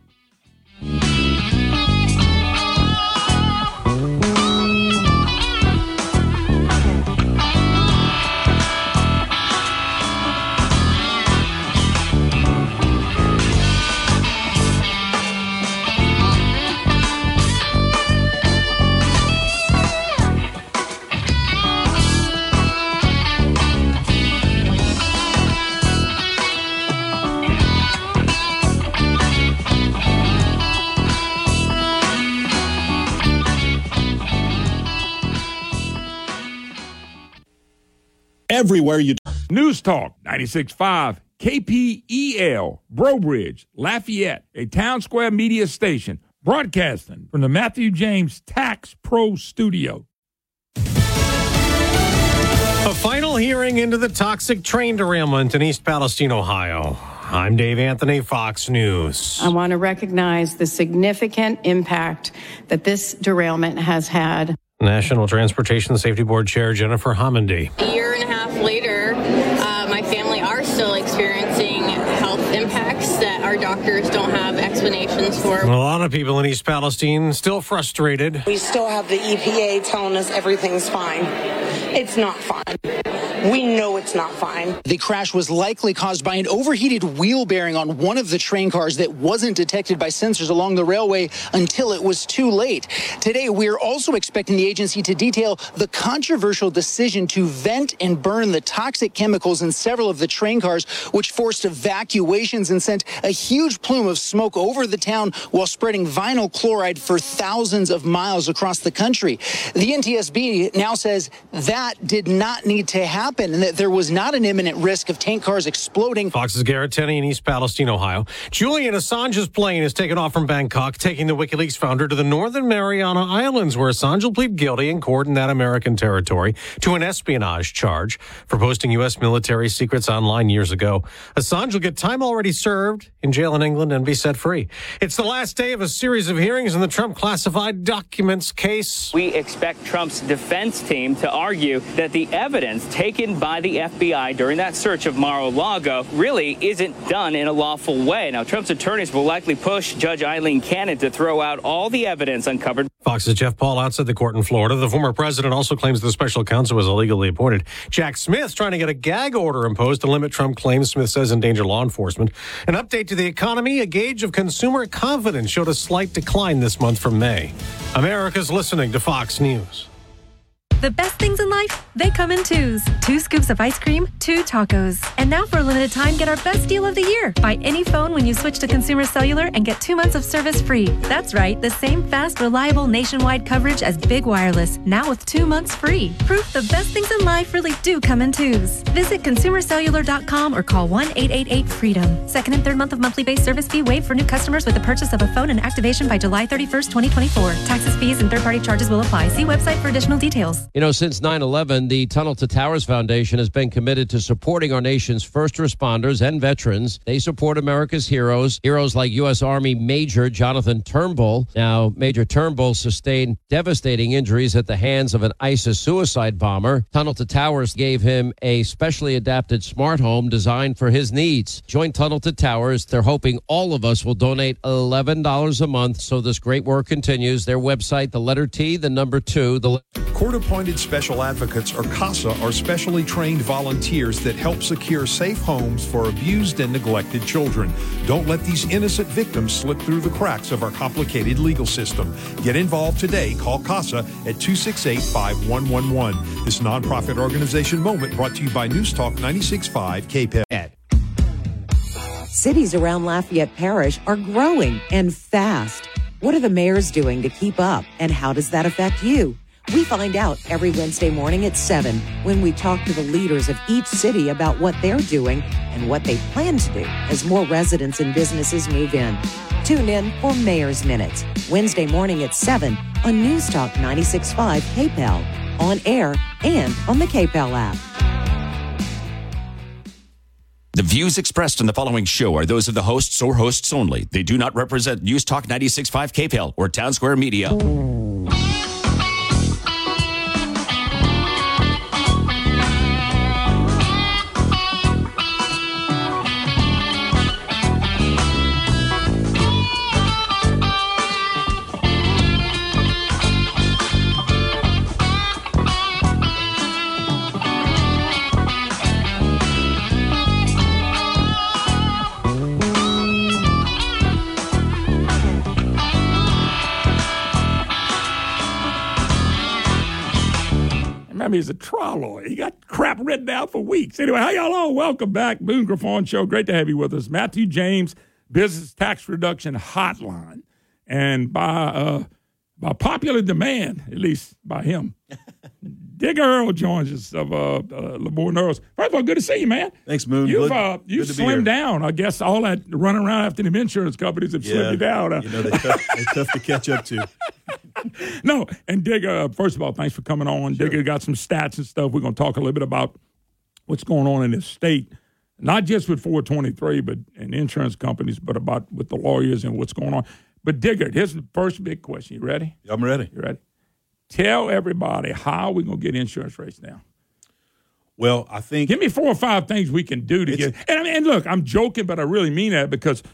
Everywhere you News Talk 96.5 KPEL, Breaux Bridge, Lafayette, a Town Square media station, broadcasting from the Matthew James Tax Pro Studio. A final hearing into the toxic train derailment in East Palestine, Ohio. I'm Dave Anthony, Fox News. I want to recognize the significant impact that this derailment has had. National Transportation Safety Board Chair Jennifer Homendy. A year and a half later, my family are still experiencing health impacts that our doctors don't have explanations for. A lot of people in East Palestine still frustrated. We still have the EPA telling us everything's fine. It's not fine. We know it's not fine. The crash was likely caused by an overheated wheel bearing on one of the train cars that wasn't detected by sensors along the railway until it was too late. Today, we're also expecting the agency to detail the controversial decision to vent and burn the toxic chemicals in several of the train cars, which forced evacuations and sent a huge plume of smoke over the town while spreading vinyl chloride for thousands of miles across the country. The NTSB now says that did not need to happen and that there was not an imminent risk of tank cars exploding. Fox's Garrett Tenney in East Palestine, Ohio. Julian Assange's plane is taken off from Bangkok, taking the WikiLeaks founder to the Northern Mariana Islands, where Assange will plead guilty in court in that American territory to an espionage charge for posting U.S. military secrets online years ago. Assange will get time already served in jail in England and be set free. It's the last day of a series of hearings in the Trump classified documents case. We expect Trump's defense team to argue that the evidence taken by the FBI during that search of Mar-a-Lago really isn't done in a lawful way. Now, Trump's attorneys will likely push Judge Eileen Cannon to throw out all the evidence uncovered. Fox's Jeff Paul outside the court in Florida. The former president also claims the special counsel was illegally appointed. Jack Smith's trying to get a gag order imposed to limit Trump claims Smith says endanger law enforcement. An update to the economy. A gauge of consumer confidence showed a slight decline this month from May. America's listening to Fox News. The best things in life, they come in twos. 2 scoops of ice cream, 2 tacos. And now for a limited time, get our best deal of the year. Buy any phone when you switch to Consumer Cellular and get 2 months of service free. That's right, the same fast, reliable nationwide coverage as Big Wireless, now with 2 months free. Proof the best things in life really do come in twos. Visit consumercellular.com or call 1-888-FREEDOM. Second and third month of monthly base service fee waived for new customers with the purchase of a phone and activation by July 31st, 2024. Taxes, fees, and third-party charges will apply. See website for additional details. You know, since 9/11, the Tunnel to Towers Foundation has been committed to supporting our nation's first responders and veterans. They support America's heroes like U.S. Army Major Jonathan Turnbull. Now, Major Turnbull sustained devastating injuries at the hands of an ISIS suicide bomber. Tunnel to Towers gave him a specially adapted smart home designed for his needs. Join Tunnel to Towers. They're hoping all of us will donate $11 a month so this great work continues. Their website, the letter T, the number 2, the Court-appointed special advocates, or CASA, are specially trained volunteers that help secure safe homes for abused and neglected children. Don't let these innocent victims slip through the cracks of our complicated legal system. Get involved today. Call CASA at 268-5111. This nonprofit organization moment brought to you by News Talk 96.5 KPEL. Cities around Lafayette Parish are growing and fast. What are the mayors doing to keep up, and how does that affect you? We find out every Wednesday morning at 7 when we talk to the leaders of each city about what they're doing and what they plan to do as more residents and businesses move in. Tune in for Mayor's Minutes, Wednesday morning at 7 on News Talk 96.5 KPEL, on air and on the KPEL app. The views expressed in the following show are those of the hosts or hosts only. They do not represent News Talk 96.5 KPEL or Town Square Media. remember he's a trial lawyer. He got crap written down for weeks. Anyway, how y'all all? Welcome back. Boone Griffon Show. Great to have you with us. Matthew James, Business Tax Reduction Hotline. And by popular demand, at least by him, Digger Earl joins us of LeBourne Earls. First of all, good to see you, man. Thanks, Moon. You've good slimmed down. I guess all that running around after them insurance companies have slimmed you down. They're tough to catch up to. No, and Digger, first of all, thanks for coming on. Sure. Digger got some stats and stuff. We're going to talk a little bit about what's going on in this state, not just with 423 and insurance companies, but about with the lawyers and what's going on. But Digger, here's the first big question. You ready? I'm ready. You ready? Tell everybody how we're going to get insurance rates down. Well, I think... Give me 4 or 5 things we can do to get... And look, I'm joking, but I really mean that because,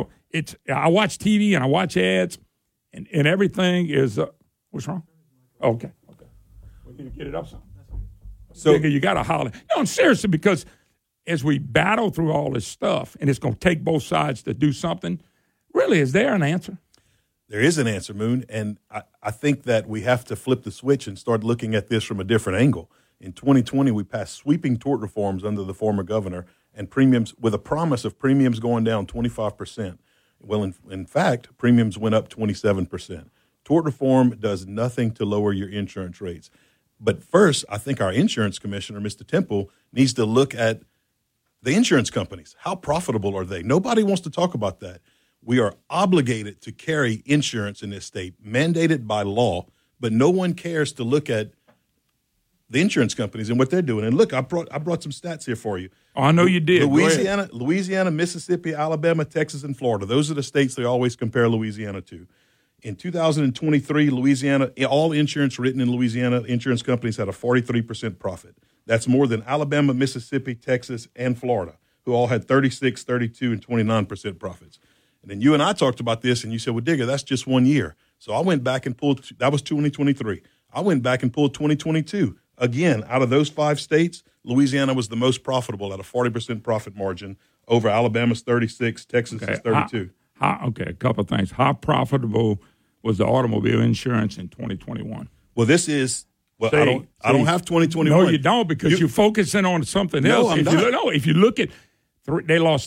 I watch TV and I watch ads and everything is... what's wrong? Okay. We need to get it up some. So Digger, you got to holler. No, seriously, because as we battle through all this stuff, and it's going to take both sides to do something, really, is there an answer? There is an answer, Moon, and I think that we have to flip the switch and start looking at this from a different angle. In 2020, we passed sweeping tort reforms under the former governor and premiums with a promise of premiums going down 25%. Well, in fact, premiums went up 27%. Tort reform does nothing to lower your insurance rates. But first, I think our insurance commissioner, Mr. Temple, needs to look at the insurance companies. How profitable are they? Nobody wants to talk about that. We are obligated to carry insurance in this state, mandated by law, but no one cares to look at the insurance companies and what they're doing. And look, I brought some stats here for you. Oh, I know you did. Louisiana, Mississippi, Alabama, Texas, and Florida. Those are the states they always compare Louisiana to. In 2023, Louisiana, all insurance written in Louisiana, insurance companies had a 43% profit. That's more than Alabama, Mississippi, Texas, and Florida, who all had 36, 32, and 29% profits. And then you and I talked about this, and you said, well, Digger, that's just 1 year. So I went back and pulled – that was 2023. I went back and pulled 2022. Again, out of those 5 states, Louisiana was the most profitable at a 40% profit margin over Alabama's 36, Texas is 32. A couple of things. How profitable was the automobile insurance in 2021? Well, this is – I don't have 2021. No, you don't because you're focusing on something else. I'm not. If you look at – they lost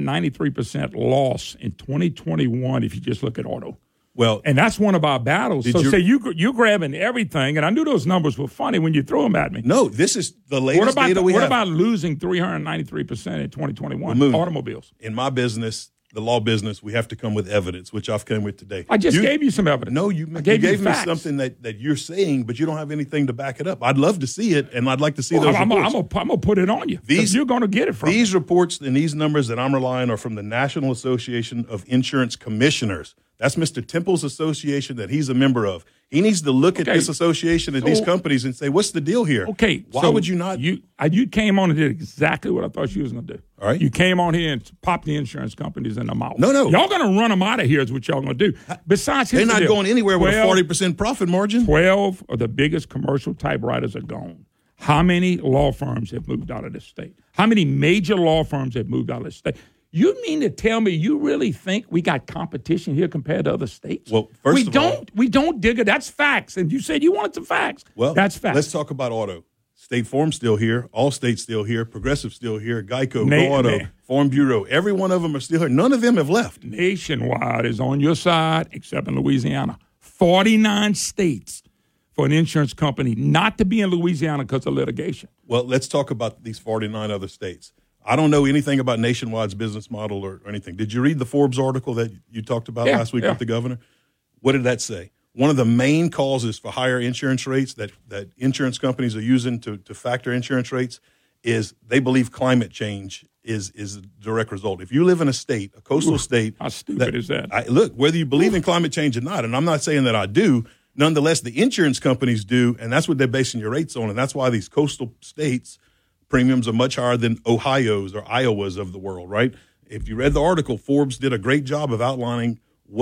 393% loss in 2021 if you just look at auto. Well, and that's one of our battles. So say you're grabbing everything, and I knew those numbers were funny when you threw them at me. No, this is the latest data we have. What about losing 393% in 2021 automobiles? In my business, the law business, we have to come with evidence, which I've come with today. I just gave you some evidence. No, you gave me something that you're saying, but you don't have anything to back it up. I'd love to see it, and I'd like to see those reports. I'm going to put it on you because you're going to get it from these reports and these numbers that I'm relying on are from the National Association of Insurance Commissioners. That's Mr. Temple's association that he's a member of. He needs to look at this association and these companies and say, what's the deal here? Okay. Why would you not? You came on and did exactly what I thought you was going to do. All right. You came on here and popped the insurance companies in the mouth. No. Y'all going to run them out of here is what y'all going to do. Besides, they're not going anywhere with a 40% profit margin. 12 of the biggest commercial typewriters are gone. How many law firms have moved out of this state? How many major law firms have moved out of this state? You mean to tell me you really think we got competition here compared to other states? Well, first of all, we don't, Digger. That's facts. And you said you wanted some facts. Well, that's facts. Let's talk about auto. State Farm still here. Allstate still here. Progressive still here. Geico, Go Auto, Farm Bureau. Every one of them are still here. None of them have left. Nationwide is on your side, except in Louisiana. 49 states for an insurance company not to be in Louisiana because of litigation. Well, let's talk about these 49 other states. I don't know anything about Nationwide's business model or anything. Did you read the Forbes article that you talked about last week with the governor? What did that say? One of the main causes for higher insurance rates that insurance companies are using to factor insurance rates is they believe climate change is a direct result. If you live in a state, a coastal state. How stupid is that? Look, whether you believe in climate change or not, and I'm not saying that I do, nonetheless, the insurance companies do, and that's what they're basing your rates on, and that's why these coastal states – premiums are much higher than Ohio's or Iowa's of the world, right? If you read the article, Forbes did a great job of outlining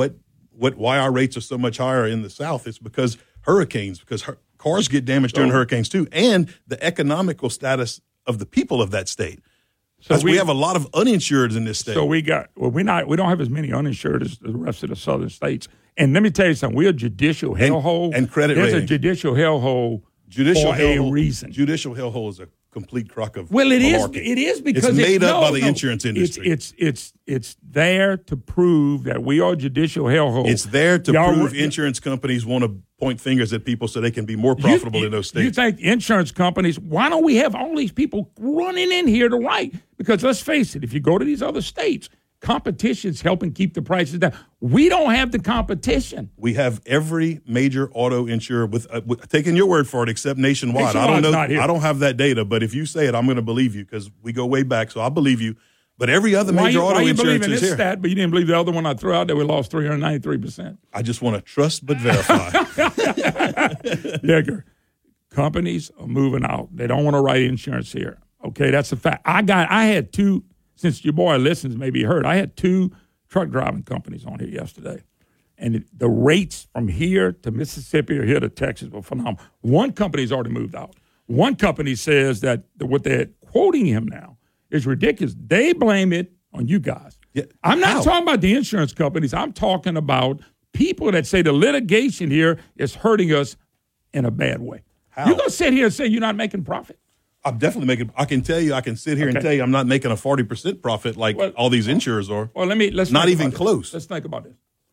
why our rates are so much higher in the South. It's because hurricanes, because cars get damaged during hurricanes too, and the economical status of the people of that state. So we have a lot of uninsured in this state. So we don't have as many uninsured as the rest of the southern states. And let me tell you something, we're a judicial hellhole. And credit There's rating. a judicial hellhole Judicial for a reason. Judicial hellhole is a complete crock of Well, it is. malarkey. It is because it's made up by the insurance industry. It's there to prove that we are judicial hellholes. It's there to prove insurance companies want to point fingers at people so they can be more profitable in those states. You think insurance companies? Why don't we have all these people running in here to write? Because let's face it, if you go to these other states, competition's helping keep the prices down. We don't have the competition. We have every major auto insurer with taking your word for it, except Nationwide. I don't know. I don't have that data, but if you say it, I'm going to believe you because we go way back. So I believe you. But every other major auto insurance is here. Stat, but you didn't believe the other one I threw out that we lost 393%. I just want to trust but verify. Digger, companies are moving out. They don't want to write insurance here. Okay, that's a fact. I had two. Since your boy listens, maybe he heard, I had 2 truck driving companies on here yesterday. And the rates from here to Mississippi or here to Texas were phenomenal. One company's already moved out. One company says that what they're quoting him now is ridiculous. They blame it on you guys. Yeah. I'm not talking about the insurance companies. I'm talking about people that say the litigation here is hurting us in a bad way. How? You're going to sit here and say you're not making profit? I'm definitely making. I can tell you. I can sit here and tell you I'm not making a 40% profit like all these insurers are. Well, let's not even close. Let's think about this.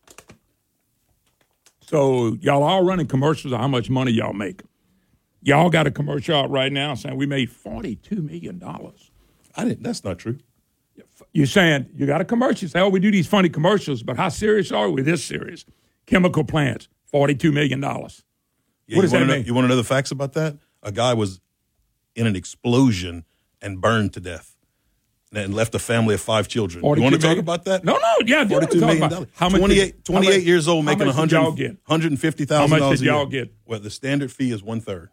So y'all all running commercials of how much money y'all make. Y'all got a commercial out right now saying we made $42 million. That's not true. You're saying you got a commercial. Say, we do these funny commercials, but how serious are we? This serious. Chemical plants, $42 million. Yeah, what does that mean? You want to know the facts about that? A guy was in an explosion and burned to death and left a family of 5 children. You want to talk about that? No, yeah. $42 million. How much 28 years old, making $150,000 How much did y'all get? Well, the standard fee is 1/3.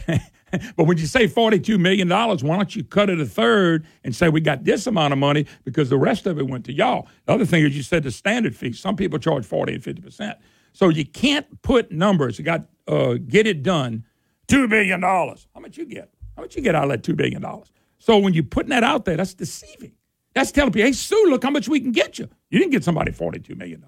But when you say $42 million, why don't you cut it 1/3 and say we got this amount of money because the rest of it went to y'all? The other thing is you said the standard fee. Some people charge 40 and 50%. So you can't put numbers. You got get it done, $2 billion. How much you get? How much you get out of that $2 billion? So when you're putting that out there, that's deceiving. That's telling people, hey, Sue, look how much we can get you. You didn't get somebody $42 million.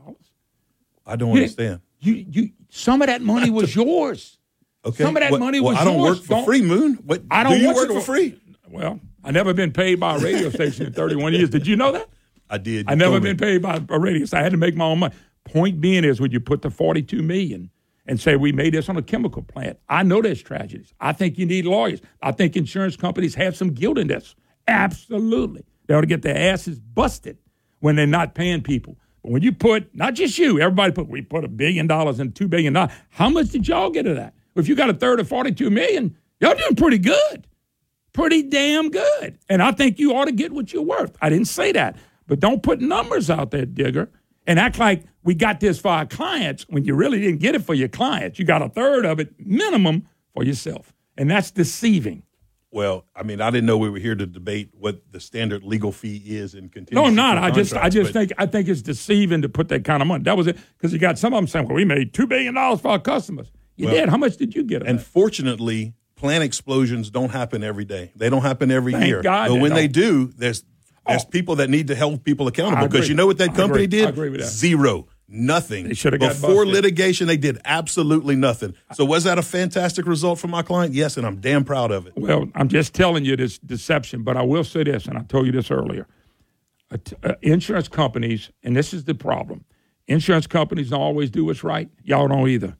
I don't understand. Some of that money was yours. Okay. Some of that money was yours. I don't work for free, Moon. What, I don't do you work for free? Well, I never been paid by a radio station in 31 years. Did you know that? I did. I never been paid by a radio station. I had to make my own money. Point being is when you put the $42 million and say we made this on a chemical plant. I know there's tragedies. I think you need lawyers. I think insurance companies have some guilt in this. Absolutely. They ought to get their asses busted when they're not paying people. But when you put, not just you, everybody we put $1 billion and $2 billion. How much did y'all get of that? If you got 1/3 of $42 million, y'all doing pretty good. Pretty damn good. And I think you ought to get what you're worth. I didn't say that. But don't put numbers out there, Digger, and act like we got this for our clients when you really didn't get it for your clients. You got 1/3 of it minimum for yourself. And that's deceiving. Well, I mean, I didn't know we were here to debate what the standard legal fee is in contingency. No, I'm not. I think it's deceiving to put that kind of money. That was it. Because you got some of them saying, well, we made $2 billion for our customers. You did. How much did you get? And fortunately, plant explosions don't happen every day. They don't happen every year. God but when they do, there's people that need to hold people accountable. Because you know what that company did? I agree with that. Zero. Nothing. They should have got Before busted. litigation, they did absolutely nothing. So was that a fantastic result for my client? Yes, and I'm damn proud of it. Well, I'm just telling you this deception, but I will say this, and I told you this earlier. Insurance companies, and this is the problem, insurance companies don't always do what's right. Y'all don't either.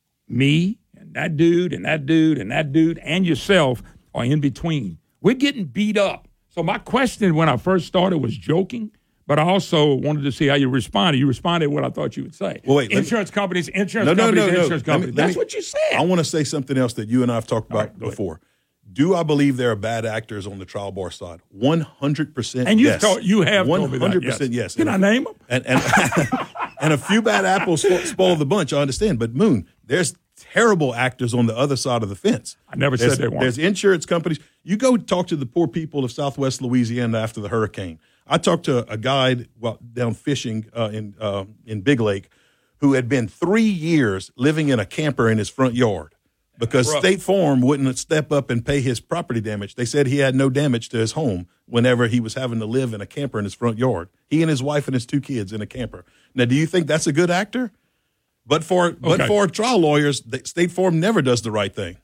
Me and that dude and that dude and that dude and yourself are in between. We're getting beat up. So my question when I first started was joking, but I also wanted to see how you responded. You responded what I thought you would say. Well, wait, insurance companies. That's what you said. I want to say something else that you and I have talked about before. Do I believe there are bad actors on the trial bar side? 100% and yes. You have 100% yes. Can I name them? And a few bad apples spoil the bunch, I understand. But, Moon, there's terrible actors on the other side of the fence. I never said they weren't. There's insurance companies. You go talk to the poor people of Southwest Louisiana after the hurricane. I talked to a guide down fishing in Big Lake who had been 3 years living in a camper in his front yard because State Farm wouldn't step up and pay his property damage. They said he had no damage to his home whenever he was having to live in a camper in his front yard. He and his wife and his 2 kids in a camper. Now, do you think that's a good actor? But for trial lawyers, State Farm never does the right thing.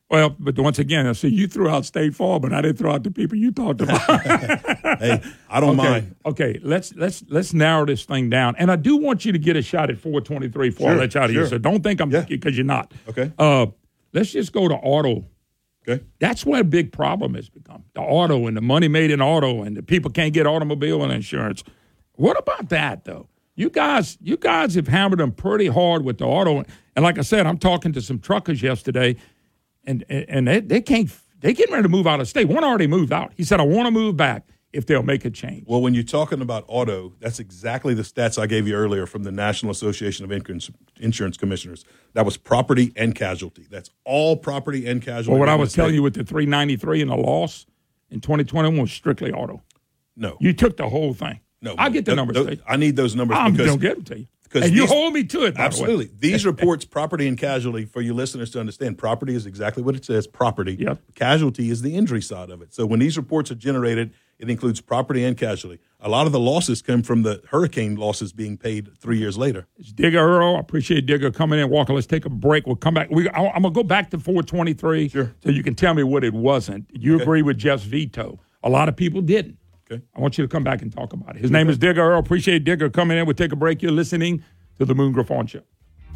Well, but once again, I see you threw out State Farm, but I didn't throw out the people you talked about. Hey, I don't mind. Okay, let's narrow this thing down. And I do want you to get a shot at 423 before I let you out of here. So don't think I'm because you're not. Okay. Let's just go to auto. Okay. That's where a big problem has become. The auto and the money made in auto and the people can't get automobile insurance. What about that, though? You guys have hammered them pretty hard with the auto. And like I said, I'm talking to some truckers yesterday, and they can't. They're getting ready to move out of state. One already moved out. He said, I want to move back if they'll make a change. Well, when you're talking about auto, that's exactly the stats I gave you earlier from the National Association of Insurance Commissioners. That was property and casualty. That's all property and casualty. Well, what I was telling you with the 393 and the loss in 2021 was strictly auto. No. You took the whole thing. No. I'll get the numbers. I need those numbers. I don't get them to you. And you hold me to it, by absolutely. the way. These reports, property and casualty, for your listeners to understand, property is exactly what it says, property. Yep. Casualty is the injury side of it. So when these reports are generated, it includes property and casualty. A lot of the losses come from the hurricane losses being paid 3 years later. It's Digger Earl. I appreciate Digger coming in. Walker, let's take a break. We'll come back. I'm going to go back to 423 so you can tell me what it wasn't. You agree with Jeff's veto. A lot of people didn't. Okay. I want you to come back and talk about it. His name is Digger Earl. Appreciate Digger coming in. We'll take a break. You're listening to the Moon Griffon Show.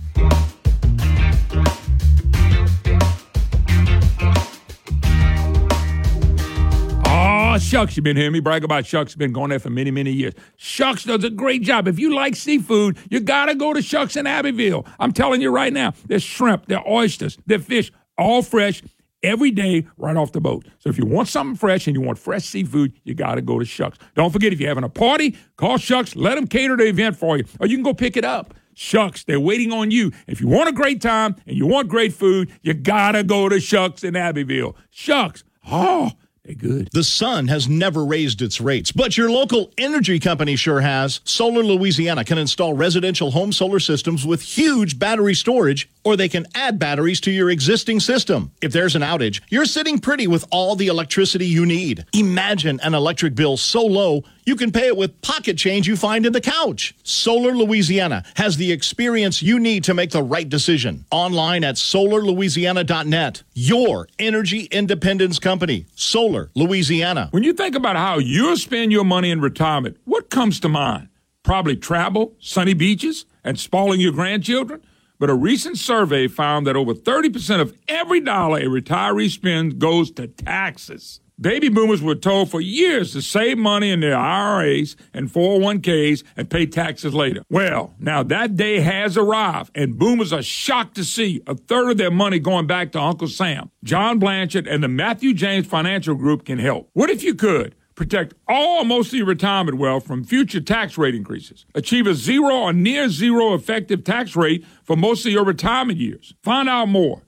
Oh, Shucks, you've been hearing me brag about Shucks. Been going there for many, many years. Shucks does a great job. If you like seafood, you got to go to Shucks in Abbeville. I'm telling you right now, there's shrimp, there's oysters, there's fish, all fresh, every day right off the boat. So if you want something fresh and you want fresh seafood, you got to go to Shucks. Don't forget, if you're having a party, call Shucks. Let them cater the event for you. Or you can go pick it up. Shucks, they're waiting on you. If you want a great time and you want great food, you got to go to Shucks in Abbeville. Shucks, they're good. The sun has never raised its rates, but your local energy company sure has. Solar Louisiana can install residential home solar systems with huge battery storage, or they can add batteries to your existing system. If there's an outage, you're sitting pretty with all the electricity you need. Imagine an electric bill so low, you can pay it with pocket change you find in the couch. Solar Louisiana has the experience you need to make the right decision. Online at solarlouisiana.net. Your energy independence company, Solar Louisiana. When you think about how you'll spend your money in retirement, what comes to mind? Probably travel, sunny beaches, and spoiling your grandchildren. But a recent survey found that over 30% of every dollar a retiree spends goes to taxes. Baby boomers were told for years to save money in their IRAs and 401ks and pay taxes later. Well, now that day has arrived, and boomers are shocked to see a third of their money going back to Uncle Sam. John Blanchard and the Matthew James Financial Group can help. What if you could protect all or most of your retirement wealth from future tax rate increases? Achieve a zero or near zero effective tax rate for most of your retirement years. Find out more.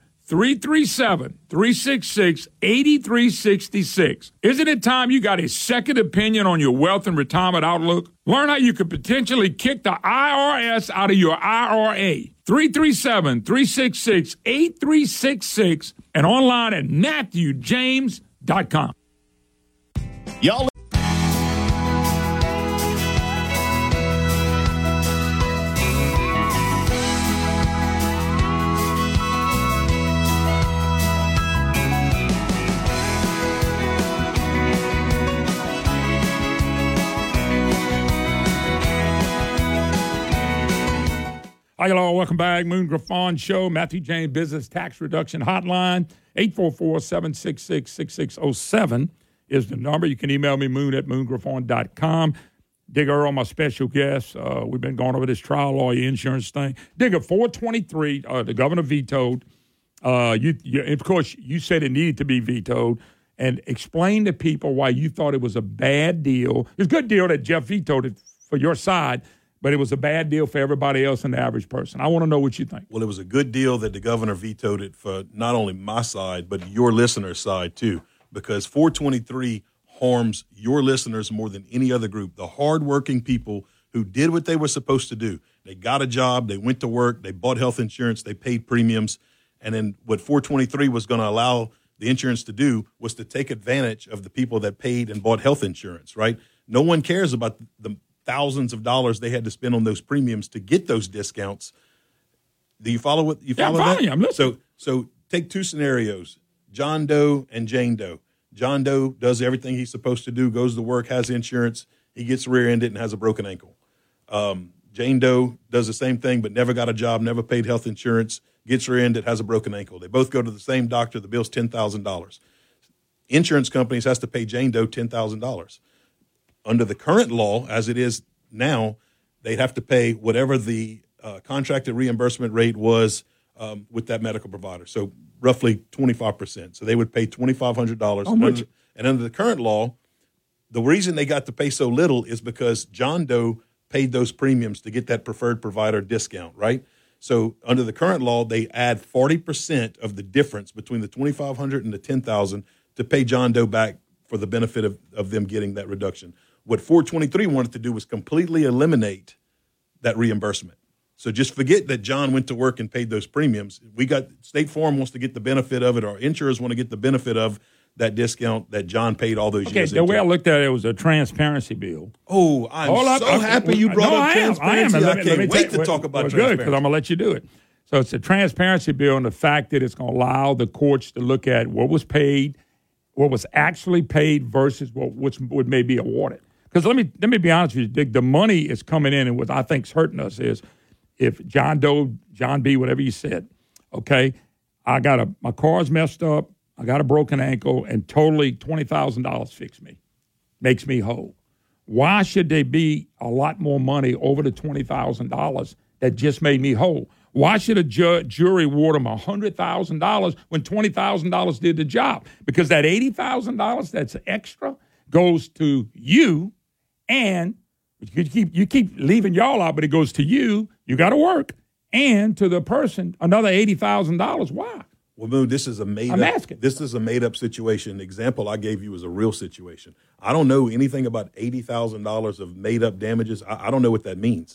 337-366-8366. Isn't it time you got a second opinion on your wealth and retirement outlook? Learn how you could potentially kick the IRS out of your IRA. 337-366-8366 and online at MatthewJames.com. Y'all. Hi, hello. Welcome back. Moon Griffon Show. Matthew James Business Tax Reduction Hotline. 844-766-6607 is the number. You can email me, moon@moongriffon.com. Digger Earl, my special guest. We've been going over this trial lawyer insurance thing. Digger, 423, the governor vetoed. Of course, you said it needed to be vetoed. And explain to people why you thought it was a bad deal. It's a good deal that Jeff vetoed it for your side, but it was a bad deal for everybody else and the average person. I want to know what you think. Well, it was a good deal that the governor vetoed it for not only my side, but your listeners' side too, because 423 harms your listeners more than any other group. The hardworking people who did what they were supposed to do. They got a job, they went to work, they bought health insurance, they paid premiums, and then what 423 was going to allow the insurance to do was to take advantage of the people that paid and bought health insurance, right? No one cares about the thousands of dollars they had to spend on those premiums to get those discounts. Do you follow what you follow? I'm that? following you. I'm listening. So take two scenarios. John Doe and Jane Doe. John Doe does everything he's supposed to do, goes to work, has insurance. He gets rear-ended and has a broken ankle. Jane Doe does the same thing but never got a job, never paid health insurance, gets rear-ended, has a broken ankle. They both go to the same doctor. The bill's $10,000. Insurance companies has to pay Jane Doe $10,000. Under the current law, as it is now, they'd have to pay whatever the contracted reimbursement rate was with that medical provider. So roughly 25%. So they would pay $2,500. And under the current law, the reason they got to pay so little is because John Doe paid those premiums to get that preferred provider discount, right? So under the current law, they add 40% of the difference between the $2,500 and the $10,000 to pay John Doe back for the benefit of them getting that reduction. What 423 wanted to do was completely eliminate that reimbursement. So just forget that John went to work and paid those premiums. State Farm wants to get the benefit of it, or insurers want to get the benefit of that discount that John paid all those years. Okay, the way I looked at it was a transparency bill. Oh, I'm happy you brought up transparency. I can't wait to talk about transparency. Good, because I'm going to let you do it. So it's a transparency bill, and the fact that it's going to allow the courts to look at what was paid, what was actually paid versus what may be awarded. Because let me be honest with you, Dick, the money is coming in, and what I think is hurting us is if John Doe, John B., whatever you said, okay, my car's messed up, I got a broken ankle, and totally $20,000 fixed me, makes me whole. Why should there be a lot more money over the $20,000 that just made me whole? Why should a jury award them $100,000 when $20,000 did the job? Because that $80,000 that's extra goes to you, and you keep leaving y'all out, but it goes to you. You got to work, and to the person another $80,000. Why? Well, Moon, this is a made-up situation. The example I gave you is a real situation. I don't know anything about $80,000 of made-up damages. I don't know what that means.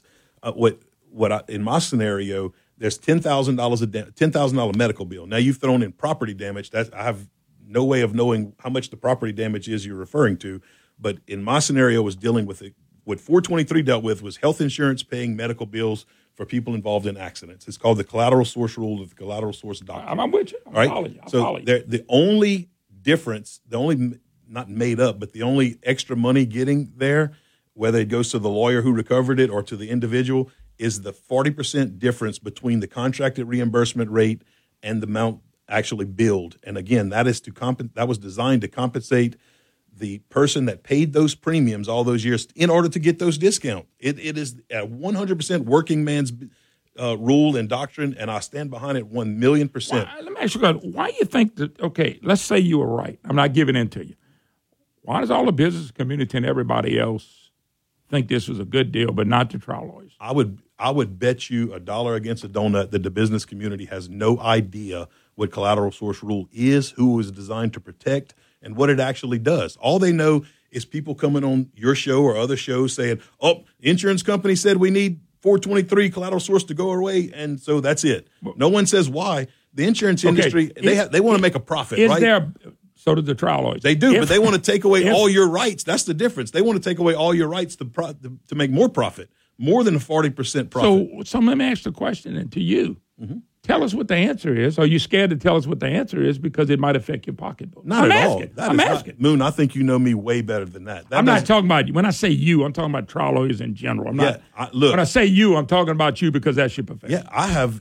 In my scenario, there's $10,000 medical bill. Now you've thrown in property damage. I have no way of knowing how much the property damage is you're referring to. But in my scenario, was dealing with what 423 dealt with was health insurance paying medical bills for people involved in accidents. It's called the collateral source rule of the collateral source doctrine. I'm with you. The only difference, not made up, but the only extra money getting there, whether it goes to the lawyer who recovered it or to the individual, is the 40% difference between the contracted reimbursement rate and the amount actually billed. And again, that was designed to compensate the person that paid those premiums all those years in order to get those discounts. It is a 100% working man's rule and doctrine, and I stand behind it 1,000,000%. Let me ask you, why do you think that, okay, let's say you were right. I'm not giving in to you. Why does all the business community and everybody else think this was a good deal, but not the trial lawyers? I would bet you $1 against a donut that the business community has no idea what collateral source rule is, who it was designed to protect, and what it actually does. All they know is people coming on your show or other shows saying, oh, insurance company said we need 423 collateral source to go away, and so that's it. No one says why. The insurance industry, they want to make a profit, right? So do the trial lawyers. They do, but they want to take away all your rights. That's the difference. They want to take away all your rights to make more profit, more than a 40% profit. So let me ask the question then to you. Mm-hmm. Tell us what the answer is. Are you scared to tell us what the answer is because it might affect your pocketbook? Not at all. I'm asking. Moon, I think you know me way better than that. I'm not talking about you. When I say you, I'm talking about trial lawyers in general. When I say you, I'm talking about you because that's your profession. Yeah,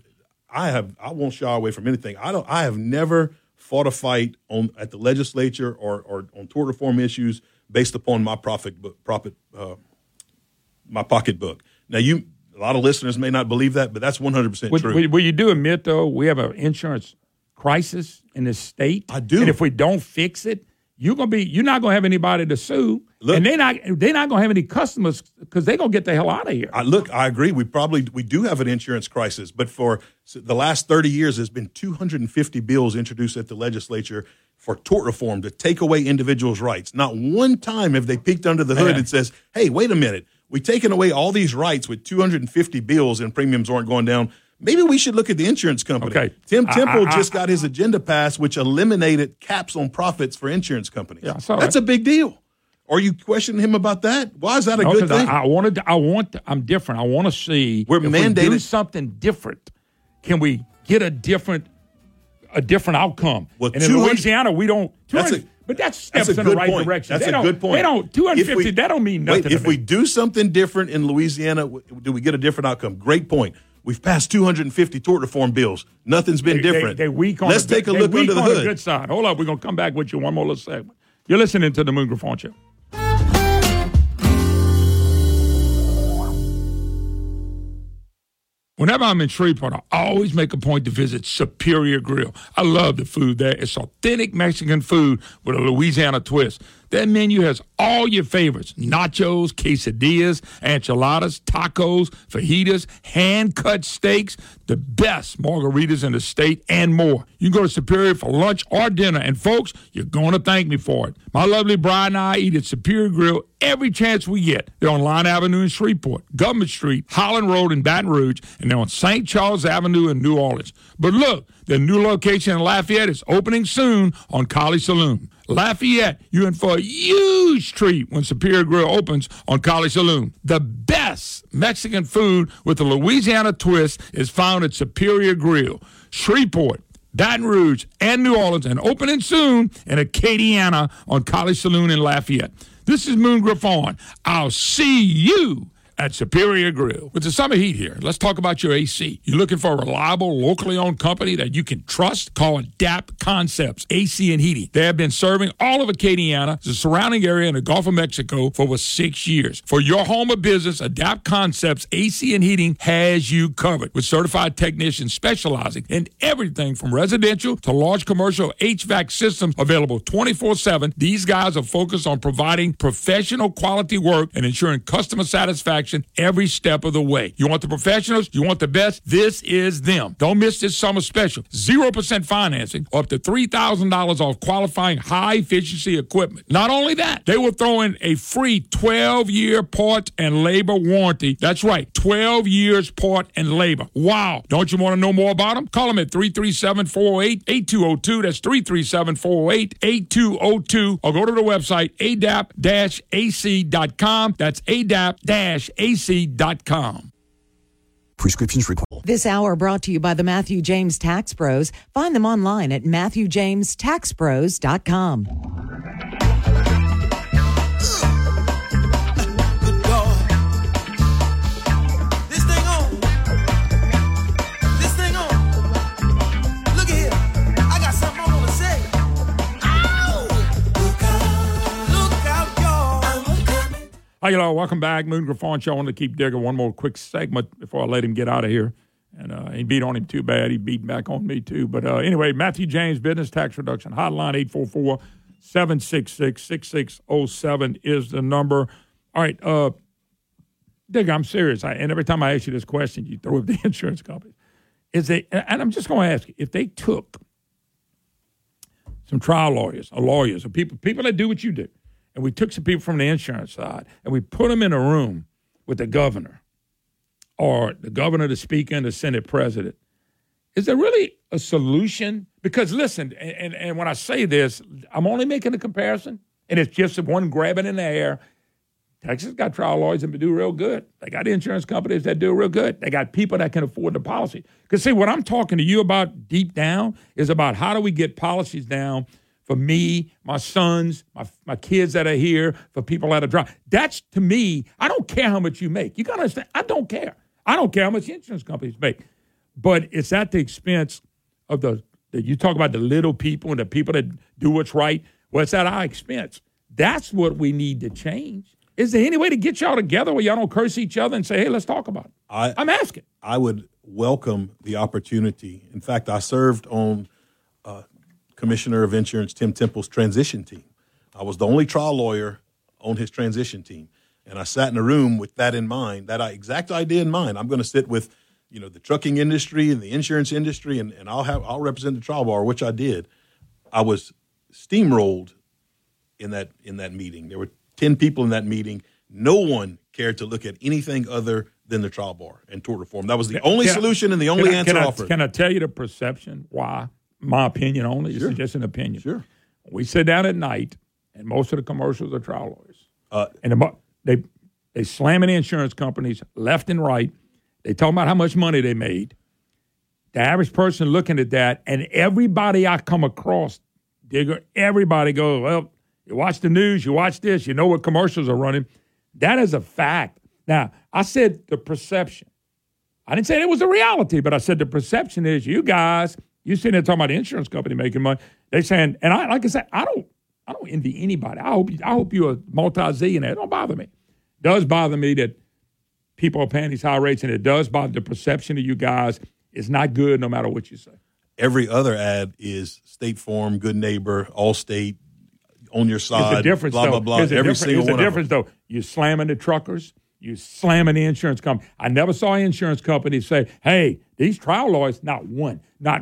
I won't shy away from anything. I have never fought a fight at the legislature or on tort reform issues based upon my my pocketbook. Now a lot of listeners may not believe that, but that's 100% true. Will you do admit, though, we have an insurance crisis in this state? I do. And if we don't fix it, you're not going to have anybody to sue, and they're not going to have any customers because they're going to get the hell out of here. I agree. We do have an insurance crisis, but for the last 30 years, there's been 250 bills introduced at the legislature for tort reform to take away individuals' rights. Not one time have they peeked under the hood and says, hey, wait a minute. We've taken away all these rights with 250 bills and premiums aren't going down. Maybe we should look at the insurance company. Okay. Tim Temple just got his agenda passed, which eliminated caps on profits for insurance companies. Yeah, that's a big deal. Are you questioning him about that? Why is that a good thing? I'm different. I want to see if we do something different. Can we get a different a different outcome. Well, and in Louisiana, we don't. But that's steps in the right direction. That's a good point. They don't 250. That don't mean nothing. If we do something different in Louisiana, do we get a different outcome? Great point. We've passed 250 tort reform bills. Nothing's been different. They're weak on Let's take a look under the hood. Good side. Hold up, we're gonna come back with you one more little segment. You're listening to the Moon Griffon Show. Whenever I'm in Shreveport, I always make a point to visit Superior Grill. I love the food there. It's authentic Mexican food with a Louisiana twist. Their menu has all your favorites: nachos, quesadillas, enchiladas, tacos, fajitas, hand-cut steaks, the best margaritas in the state, and more. You can go to Superior for lunch or dinner, and folks, you're going to thank me for it. My lovely bride and I eat at Superior Grill every chance we get. They're on Line Avenue in Shreveport, Government Street, Holland Road in Baton Rouge, and they're on St. Charles Avenue in New Orleans. But look, the new location in Lafayette is opening soon on College Saloon. Lafayette, you're in for a huge treat when Superior Grill opens on College Saloon. The best Mexican food with a Louisiana twist is found at Superior Grill. Shreveport, Baton Rouge, and New Orleans, and opening soon in Acadiana on College Saloon in Lafayette. This is Moon Griffon. I'll see you at Superior Grill. With the summer heat here, let's talk about your AC. You're looking for a reliable, locally owned company that you can trust? Call Adapt Concepts AC and Heating. They have been serving all of Acadiana, the surrounding area, and the Gulf of Mexico for over 6 years. For your home or business, Adapt Concepts AC and Heating has you covered with certified technicians specializing in everything from residential to large commercial HVAC systems available 24/7. These guys are focused on providing professional quality work and ensuring customer satisfaction every step of the way. You want the professionals? You want the best? This is them. Don't miss this summer special. 0% financing, up to $3,000 off qualifying high-efficiency equipment. Not only that, they will throw in a free 12-year part and labor warranty. That's right, 12 years part and labor. Wow. Don't you want to know more about them? Call them at 337-408-8202. That's 337-408-8202. Or go to the website, adapt-ac.com. That's adapt-ac.com. Prescriptions required. This hour brought to you by the Matthew James Tax Pros. Find them online at MatthewJamesTaxPros.com. Hi, y'all. Welcome back. Moon Griffon Show. I want to keep digging one more quick segment before I let him get out of here. And he beat on him too bad. He beat back on me too. But anyway, Matthew James Business Tax Reduction Hotline, 844-766-6607 is the number. All right, Dick, I'm serious. And every time I ask you this question, you throw up the insurance company. And I'm just going to ask you, if they took some trial lawyers or people that do what you do, and we took some people from the insurance side, and we put them in a room with the governor or the governor, the speaker, and the Senate president, is there really a solution? Because, listen, and when I say this, I'm only making a comparison, and it's just one grabbing in the air. Texas got trial lawyers that do real good. They got insurance companies that do real good. They got people that can afford the policy. Because, see, what I'm talking to you about deep down is about how do we get policies down for me, my sons, my kids that are here, for people that are driving. That's, to me, I don't care how much you make. You got to understand, I don't care. I don't care how much insurance companies make. But it's at the expense of you talk about the little people and the people that do what's right. Well, it's at our expense. That's what we need to change. Is there any way to get y'all together where y'all don't curse each other and say, hey, let's talk about it? I'm asking. I would welcome the opportunity. In fact, I served on Commissioner of Insurance Tim Temple's transition team. I was the only trial lawyer on his transition team. And I sat in a room with that in mind, that exact idea in mind. I'm going to sit with, the trucking industry and the insurance industry, and I'll represent the trial bar, which I did. I was steamrolled in that meeting. There were 10 people in that meeting. No one cared to look at anything other than the trial bar and tort reform. That was the only solution and the only answer offered. Can I tell you the perception why? My opinion only. Sure. This is just an opinion. Sure. We sit down at night, and most of the commercials are trial lawyers. And they slamming the insurance companies left and right. They talk about how much money they made. The average person looking at that, and everybody I come across, Digger, everybody goes, well, you watch the news, you watch this, you know what commercials are running. That is a fact. Now, I said the perception. I didn't say it was a reality, but I said the perception is you guys, you sitting there talking about the insurance company making money. They saying, and I like I said, I don't envy anybody. I hope you're a multi-zillionaire. It don't bother me. It does bother me that people are paying these high rates, and it does bother the perception of you guys is not good no matter what you say. Every other ad is State Farm, Good Neighbor, Allstate, on your side, There's a difference, blah, blah, blah. Every single one of them. There's a difference, though. You're slamming the truckers. You slamming the insurance company. I never saw an insurance company say, hey, these trial lawyers, not one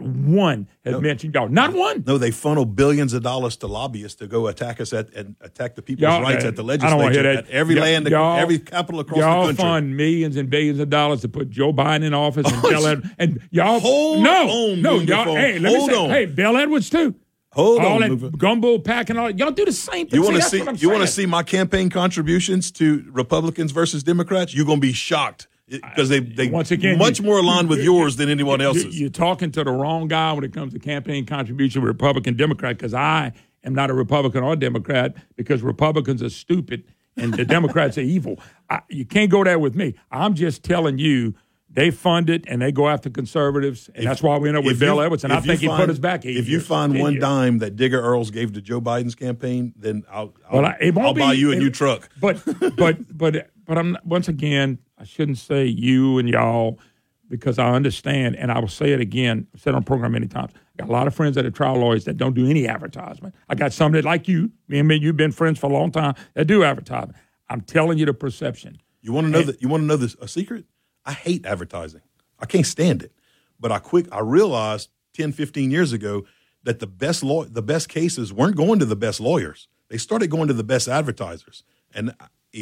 has mentioned y'all. Not one. No, they funnel billions of dollars to lobbyists to go attack us and attack the people's rights at the legislature. I don't want to hear that. At every every capital across the country. Y'all fund millions and billions of dollars to put Joe Biden in office and y'all. Hold on, y'all. Hey, let me say, hey, Bill Edwards too. Hold all on, that gumbo pack and all that. Y'all do the same thing. You want to see my campaign contributions to Republicans versus Democrats? You're going to be shocked because they once again much more aligned with yours than anyone else's. You're talking to the wrong guy when it comes to campaign contribution, Republican, Democrat, because I am not a Republican or Democrat because Republicans are stupid and the Democrats are evil. You can't go there with me. I'm just telling you. They fund it, and they go after conservatives, and that's why we end up with Bill Edwards, and I think he put us back 8 years. If you find one dime that Digger Earls gave to Joe Biden's campaign, then I'll buy you a new truck. But I'm once again, I shouldn't say you and y'all because I understand, and I will say it again. I've said it on the program many times. I got a lot of friends that are trial lawyers that don't do any advertisement. I got some that, like you, me and me, you've been friends for a long time, that do advertisement. I'm telling you the perception. You want to know that? You want to know a secret? I hate advertising. I can't stand it. But I realized 10, 15 years ago that the best cases weren't going to the best lawyers. They started going to the best advertisers. And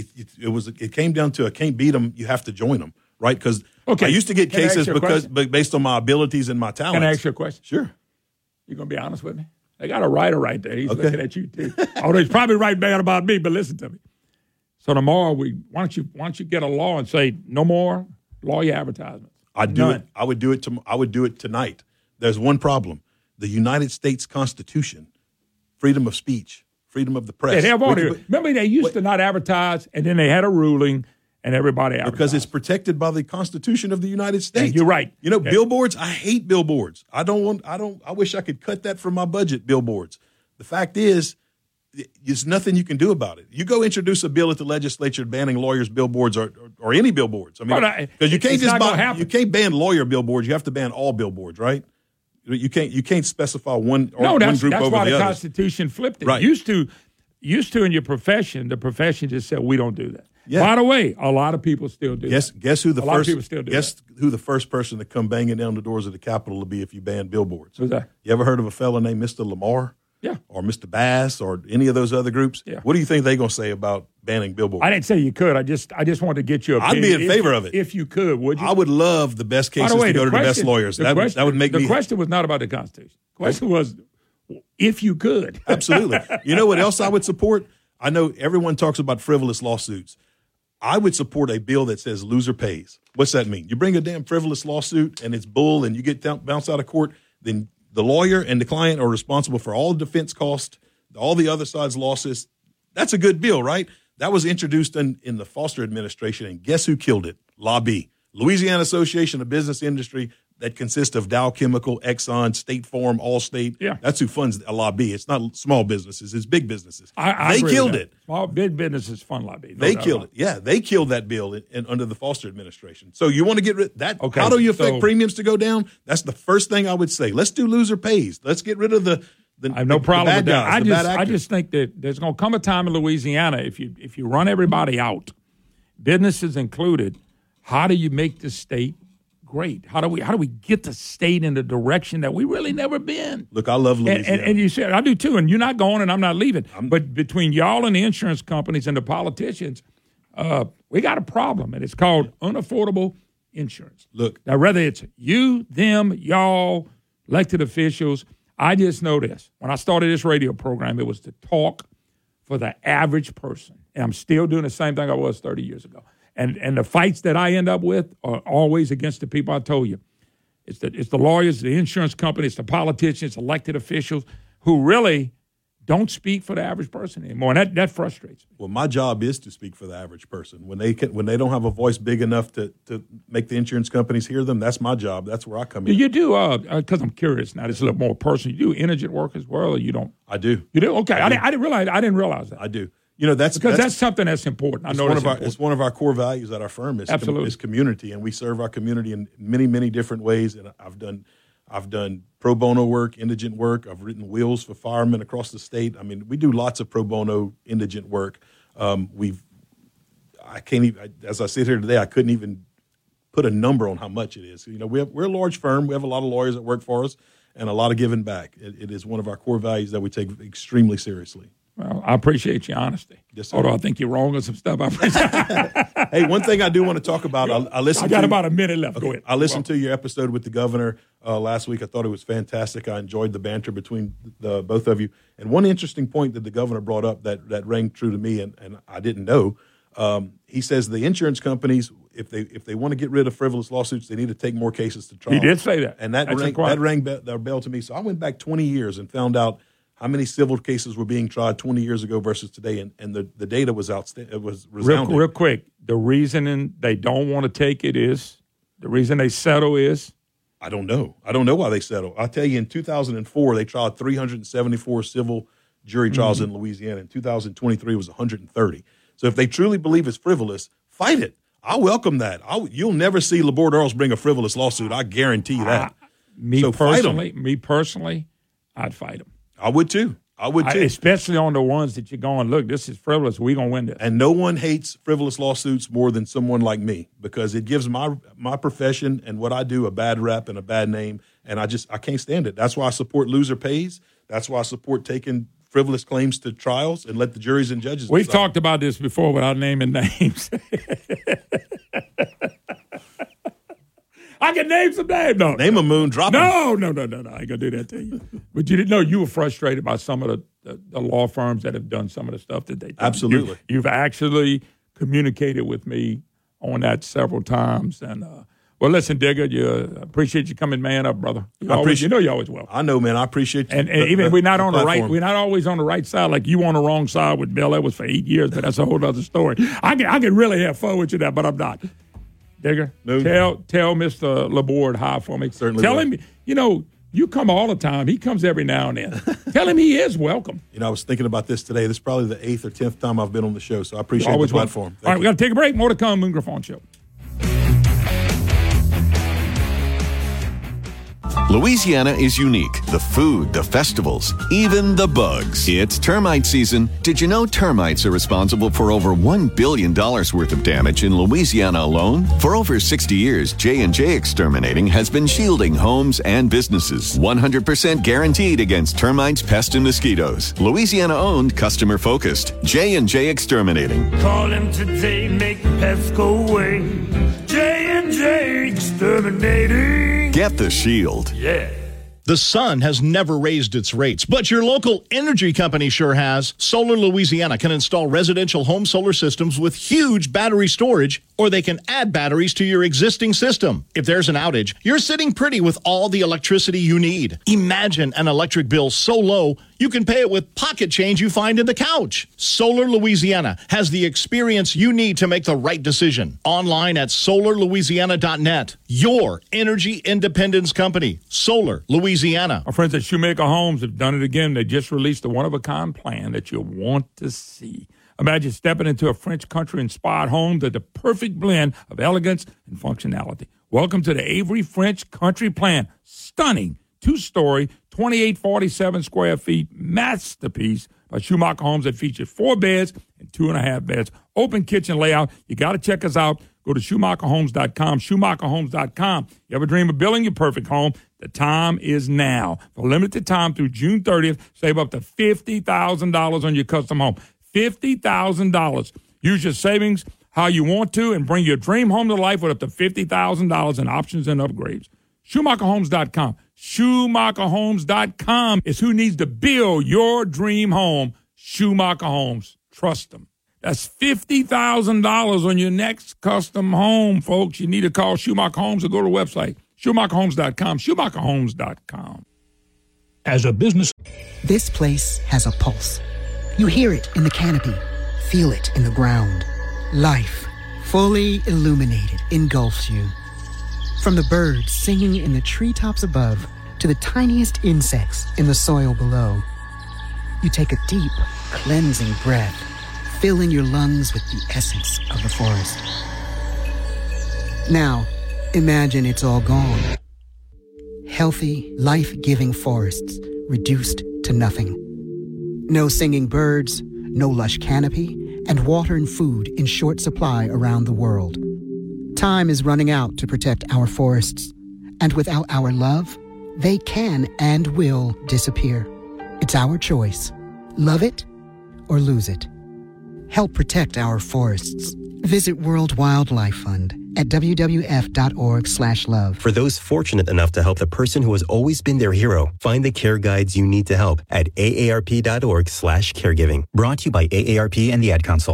it came down to I can't beat them, you have to join them, right? Because I used to get cases based on my abilities and my talents. Can I ask you a question? Sure. You going to be honest with me? They got a writer right there. He's looking at you too. Although he's probably right bad about me, but listen to me. So tomorrow why don't you get a law and say no more lawyer advertisements? I'd do it. I would do it tonight. There's one problem. The United States Constitution, freedom of speech, freedom of the press. Yeah, remember they used to not advertise, and then they had a ruling, and everybody advertised. Because it's protected by the Constitution of the United States. And you're right. You know, billboards, I hate billboards. I wish I could cut that from my budget, billboards. The fact is, there's nothing you can do about it. You go introduce a bill at the legislature banning lawyers' billboards or any billboards. I mean, because you can't ban lawyer billboards. You have to ban all billboards, right? You can't specify one group over the other. That's why the Constitution flipped it. Right. Used to in your profession, the profession just said we don't do that. Yeah. By the way, a lot of people still do that. Guess who the lot of people still do guess that. Who the first person to come banging down the doors of the Capitol will be if you ban billboards? Who's that? You ever heard of a fellow named Mr. Lamar? Yeah. Or Mr. Bass or any of those other groups? Yeah. What do you think they're going to say about banning billboards? I didn't say you could. I just wanted to get your opinion. I'd be in favor of it. If you could, would you? I would love the best cases to go to the best lawyers. That would make me. The question was not about the Constitution. The question was if you could. Absolutely. You know what else I would support? I know everyone talks about frivolous lawsuits. I would support a bill that says loser pays. What's that mean? You bring a damn frivolous lawsuit and it's bull and you get bounced out of court, then the lawyer and the client are responsible for all the defense costs, all the other side's losses. That's a good bill, right? That was introduced in the Foster administration, and guess who killed it? Lobby. Louisiana Association of Business Industry that consists of Dow Chemical, Exxon, State Farm, Allstate. Yeah. That's who funds a lobby. It's not small businesses. It's big businesses. They killed it. Small, big businesses fund lobby. They killed it. Yeah, they killed that bill under the Foster administration. So you want to get rid of that? Okay. How do you expect premiums to go down? That's the first thing I would say. Let's do loser pays. Let's get rid of the I have no problem with that. Guys, I just think that there's going to come a time in Louisiana if you run everybody out, businesses included. How do you make the state great? How do we get the state in the direction that we really never been? Look, I love Louisiana. And you said, I do too, and you're not going and I'm not leaving. But between y'all and the insurance companies and the politicians, we got a problem, and it's called unaffordable insurance. Look. Now, whether it's you, them, y'all, elected officials, I just know this. When I started this radio program, it was to talk for the average person. And I'm still doing the same thing I was 30 years ago. And the fights that I end up with are always against the people I told you. It's the lawyers, the insurance companies, the politicians, elected officials who really don't speak for the average person anymore, and that frustrates me. Well, my job is to speak for the average person. When they don't have a voice big enough to make the insurance companies hear them, that's my job. That's where I come in. You do, because I'm curious now, this is a little more personal. You do indigent work as well, or you don't? I do. You do? Okay. I didn't realize that. I do. You know, that's something that's important. I know it's one of our core values at our firm is community, and we serve our community in many, many different ways. And I've done pro bono work, indigent work. I've written wills for firemen across the state. I mean, we do lots of pro bono indigent work. As I sit here today, I couldn't even put a number on how much it is. You know, we're a large firm. We have a lot of lawyers that work for us and a lot of giving back. It is one of our core values that we take extremely seriously. Well, I appreciate your honesty. Yes, sir. Although I think you're wrong on some stuff. I appreciate. Hey, one thing I do want to talk about. I got about a minute left. Okay, Go ahead. I listened to your episode with the governor last week. I thought it was fantastic. I enjoyed the banter between the both of you. And one interesting point that the governor brought up that rang true to me, and I didn't know. He says the insurance companies, if they want to get rid of frivolous lawsuits, they need to take more cases to trial. He did say that, and that rang the bell to me. So I went back 20 years and found out how many civil cases were being tried 20 years ago versus today, and the data was outstanding. It was resounding. Real quick, the reason they don't want to take it is, the reason they settle is? I don't know. I don't know why they settle. I'll tell you, in 2004, they tried 374 civil jury trials in Louisiana. In 2023, it was 130. So if they truly believe it's frivolous, fight it. I welcome that. You'll never see Laborde Earls bring a frivolous lawsuit. I guarantee that. Me personally, I'd fight them. I would too. Especially on the ones that you're going, look, this is frivolous. We're going to win this. And no one hates frivolous lawsuits more than someone like me, because it gives my profession and what I do a bad rap and a bad name, and I can't stand it. That's why I support loser pays. That's why I support taking frivolous claims to trials and let the juries and judges decide. We've talked about this before without naming names. I can name some names. No. Name a Moon, drop them. No. I ain't going to do that to you. But you didn't know you were frustrated by some of the law firms that have done some of the stuff that they do. Absolutely. You've actually communicated with me on that several times. And, well, listen, Digger, I appreciate you coming man up, brother. You're always welcome. I know, man. I appreciate you. And even we're not on the right, we're not always on the right side. Like you on the wrong side with Bill Edwards for 8 years, but that's a whole other story. I can really have fun with you there, but I'm not. Digger, tell Mr. Laborde hi for me. Certainly tell will. him, you come all the time. He comes every now and then. Tell him he is welcome. I was thinking about this today. This is probably the 8th or 10th time I've been on the show, so I appreciate the platform. All right, we got to take a break. More to come. Moon Griffon Show. Louisiana is unique. The food, the festivals, even the bugs. It's termite season. Did you know termites are responsible for over $1 billion worth of damage in Louisiana alone? For over 60 years, J&J Exterminating has been shielding homes and businesses. 100% guaranteed against termites, pests, and mosquitoes. Louisiana-owned, customer-focused. J&J Exterminating. Call him today, make the pests go away. J&J Exterminating. Get the shield. Yeah. The sun has never raised its rates, but your local energy company sure has. Solar Louisiana can install residential home solar systems with huge battery storage, or they can add batteries to your existing system. If there's an outage, you're sitting pretty with all the electricity you need. Imagine an electric bill so low, you can pay it with pocket change you find in the couch. Solar Louisiana has the experience you need to make the right decision. Online at solarlouisiana.net. Your energy independence company, Solar Louisiana. Our friends at Shoemaker Homes have done it again. They just released a one-of-a-kind plan that you'll want to see. Imagine stepping into a French country-inspired home that's the perfect blend of elegance and functionality. Welcome to the Avery French Country Plan. Stunning, two-story, 2,847 square feet masterpiece by Shoemaker Homes that features 4 beds and 2.5 beds. Open kitchen layout. You got to check us out. Go to SchumacherHomes.com, SchumacherHomes.com. You ever dream of building your perfect home? The time is now. For limited time through June 30th, save up to $50,000 on your custom home. $50,000. Use your savings how you want to and bring your dream home to life with up to $50,000 in options and upgrades. SchumacherHomes.com. SchumacherHomes.com is who needs to build your dream home. Schumacher Homes. Trust them. That's $50,000 on your next custom home, folks. You need to call Schumacher Homes or go to the website, SchumacherHomes.com, SchumacherHomes.com. As a business, this place has a pulse. You hear it in the canopy, feel it in the ground. Life, fully illuminated, engulfs you. From the birds singing in the treetops above to the tiniest insects in the soil below. You take a deep, cleansing breath, filling your lungs with the essence of the forest. Now, imagine it's all gone. Healthy, life-giving forests reduced to nothing. No singing birds, no lush canopy, and water and food in short supply around the world. Time is running out to protect our forests, and without our love, they can and will disappear. It's our choice. Love it or lose it. Help protect our forests. Visit World Wildlife Fund at wwf.org/love. For those fortunate enough to help the person who has always been their hero, find the care guides you need to help at aarp.org/caregiving. Brought to you by AARP and the Ad Council.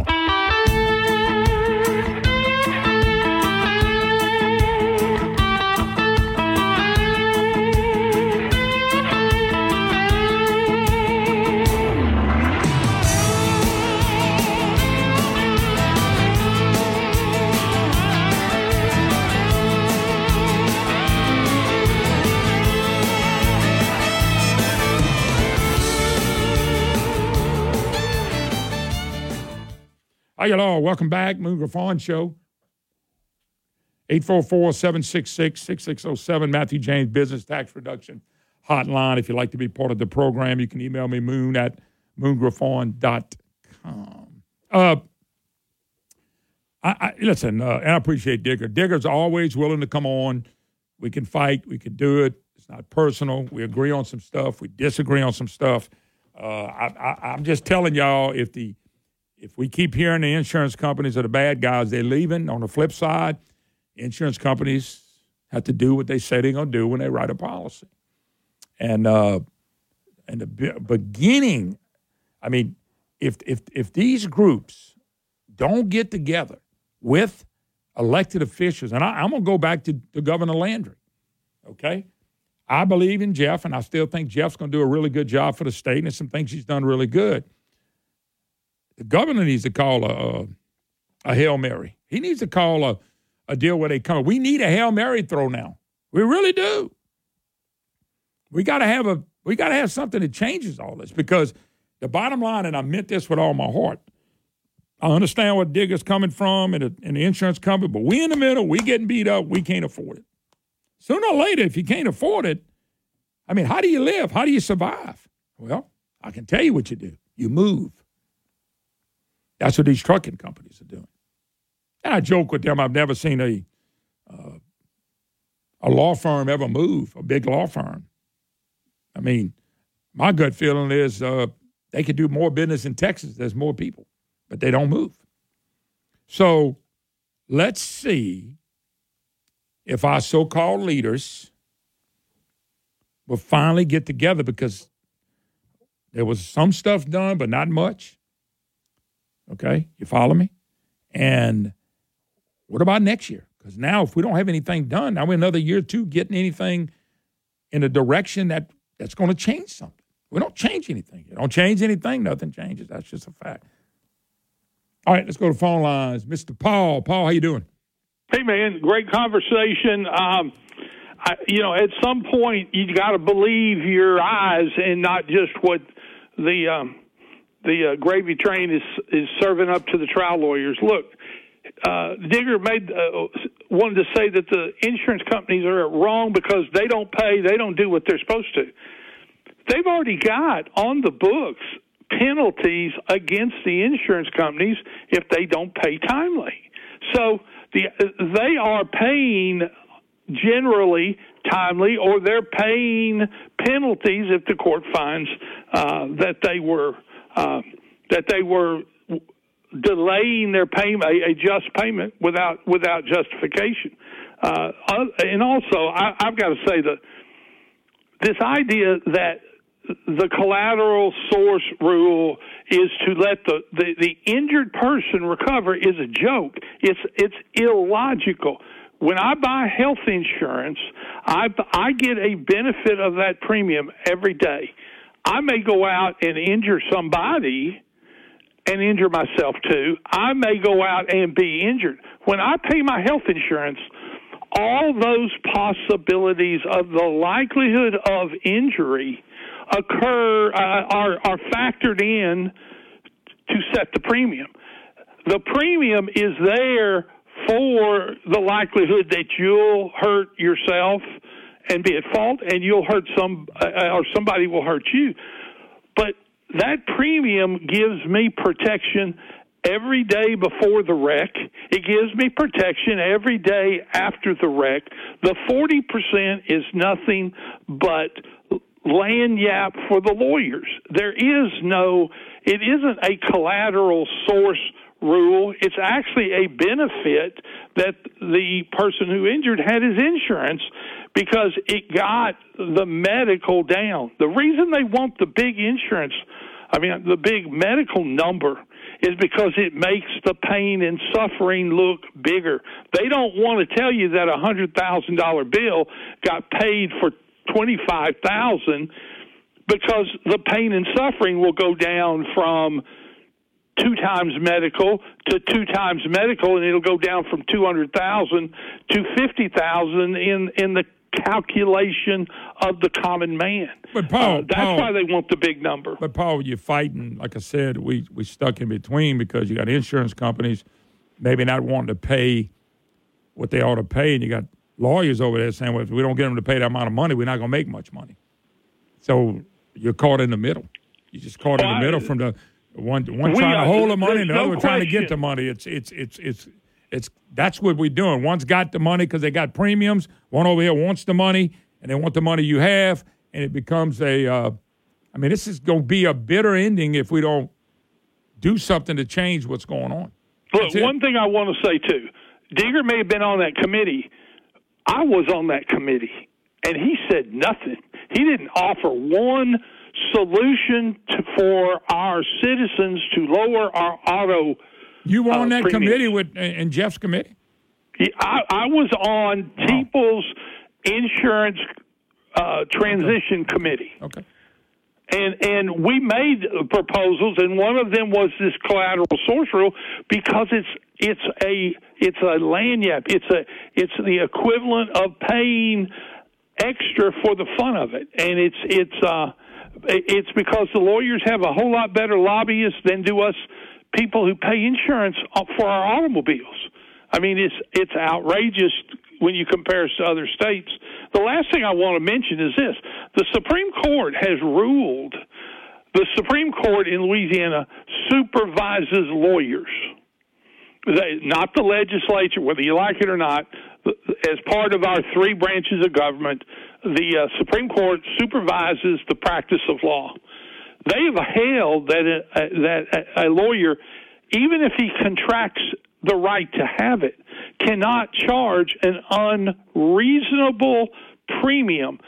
Hi, y'all. Welcome back. Moon Griffon Show. 844-766-6607. Matthew James Business Tax Reduction Hotline. If you'd like to be part of the program, you can email me, moon@moongriffon.com. Listen, and I appreciate Digger. Digger's always willing to come on. We can fight. We can do it. It's not personal. We agree on some stuff. We disagree on some stuff. I'm just telling y'all, if we keep hearing the insurance companies are the bad guys, they're leaving. On the flip side, insurance companies have to do what they say they're going to do when they write a policy. And the beginning, I mean, if these groups don't get together with elected officials, and I'm going to go back to Governor Landry, okay? I believe in Jeff, and I still think Jeff's going to do a really good job for the state, and there's some things he's done really good. The governor needs to call a Hail Mary. He needs to call a deal where they come. We need a Hail Mary throw now. We really do. We got to have something that changes all this, because the bottom line, and I meant this with all my heart, I understand where Digger's coming from and the insurance company, but we in the middle, we getting beat up, we can't afford it. Sooner or later, if you can't afford it, I mean, how do you live? How do you survive? Well, I can tell you what you do. You move. That's what these trucking companies are doing. And I joke with them. I've never seen a law firm ever move, a big law firm. I mean, my gut feeling is they could do more business in Texas. There's more people, but they don't move. So let's see if our so-called leaders will finally get together, because there was some stuff done, but not much. Okay, you follow me? And what about next year? Because now if we don't have anything done, now we're another year or two getting anything in a direction that's going to change something. We don't change anything. You don't change anything, nothing changes. That's just a fact. All right, let's go to phone lines. Mr. Paul. Paul, how you doing? Hey, man, great conversation. At some point, you got to believe your eyes and not just what the gravy train is serving up to the trial lawyers. Look, Digger wanted to say that the insurance companies are wrong because they don't pay, they don't do what they're supposed to. They've already got on the books penalties against the insurance companies if they don't pay timely. So they are paying generally timely, or they're paying penalties if the court finds that they were delaying their payment, a just payment without justification. And also, I've got to say that this idea that the collateral source rule is to let the injured person recover is a joke. It's illogical. when I buy health insurance, I get a benefit of that premium every day. I may go out and injure somebody and injure myself too. I may go out and be injured. When I pay my health insurance, all those possibilities of the likelihood of injury occur are factored in to set the premium. The premium is there for the likelihood that you'll hurt yourself and be at fault, and you'll hurt or somebody will hurt you. But that premium gives me protection every day before the wreck. It gives me protection every day after the wreck. The 40% is nothing but lagniappe for the lawyers. It isn't a collateral source rule. It's actually a benefit that the person who injured had his insurance because it got the medical down. The reason they want the big insurance, the big medical number, is because it makes the pain and suffering look bigger. They don't want to tell you that a $100,000 bill got paid for $25,000 because the pain and suffering will go down from 2 times medical to 2 times medical, and it'll go down from $200,000 to $50,000 in the calculation of the common man. But Paul, that's why they want the big number. But Paul, you're fighting. Like I said, we stuck in between because you got insurance companies maybe not wanting to pay what they ought to pay, and you got lawyers over there saying, well, if we don't get them to pay that amount of money, we're not going to make much money. So you're caught in the middle. You just caught in the middle from the one trying to hold the money and the other trying to get the money. It's that's what we're doing. One's got the money because they got premiums. One over here wants the money, and they want the money you have, and it becomes this is going to be a bitter ending if we don't do something to change what's going on. Look, one thing I want to say, too, Digger may have been on that committee. I was on that committee, and he said nothing. He didn't offer one solution for our citizens to lower our auto You were on that premiums. committee in Jeff's committee? I was on People's Insurance Transition Committee. Okay. And we made proposals, and one of them was this collateral source rule because it's a lagniappe. It's the equivalent of paying extra for the fun of it, and it's because the lawyers have a whole lot better lobbyists than do us people who pay insurance for our automobiles. It's outrageous when you compare us to other states. The last thing I want to mention is this. The Supreme Court has ruled. The Supreme Court in Louisiana supervises lawyers. Not the legislature, whether you like it or not. As part of our 3 branches of government, the Supreme Court supervises the practice of law. They have held that a lawyer, even if he contracts the right to have it, cannot charge an unreasonable premium.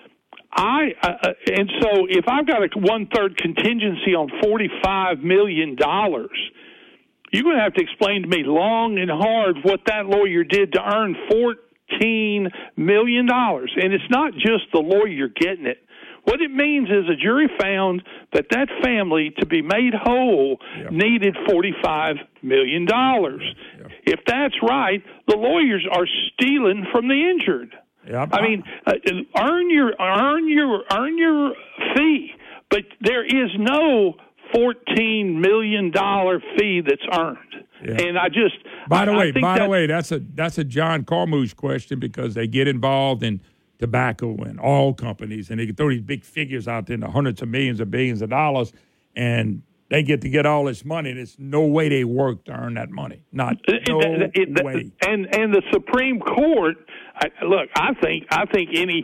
And so if I've got a 1/3 contingency on $45 million, you're going to have to explain to me long and hard what that lawyer did to earn $14 million. And it's not just the lawyer getting it. What it means is a jury found that family, to be made whole, needed $45 million. If that's right, the lawyers are stealing from the injured. Earn your fee, but there is no $14 million fee that's earned. Yeah. And By the way, that's a John Carmouche question because they get involved in tobacco and oil companies, and they can throw these big figures out there in the hundreds of millions of billions of dollars, and they get all this money. There's no way they work to earn that money. Way. And the Supreme Court, I think any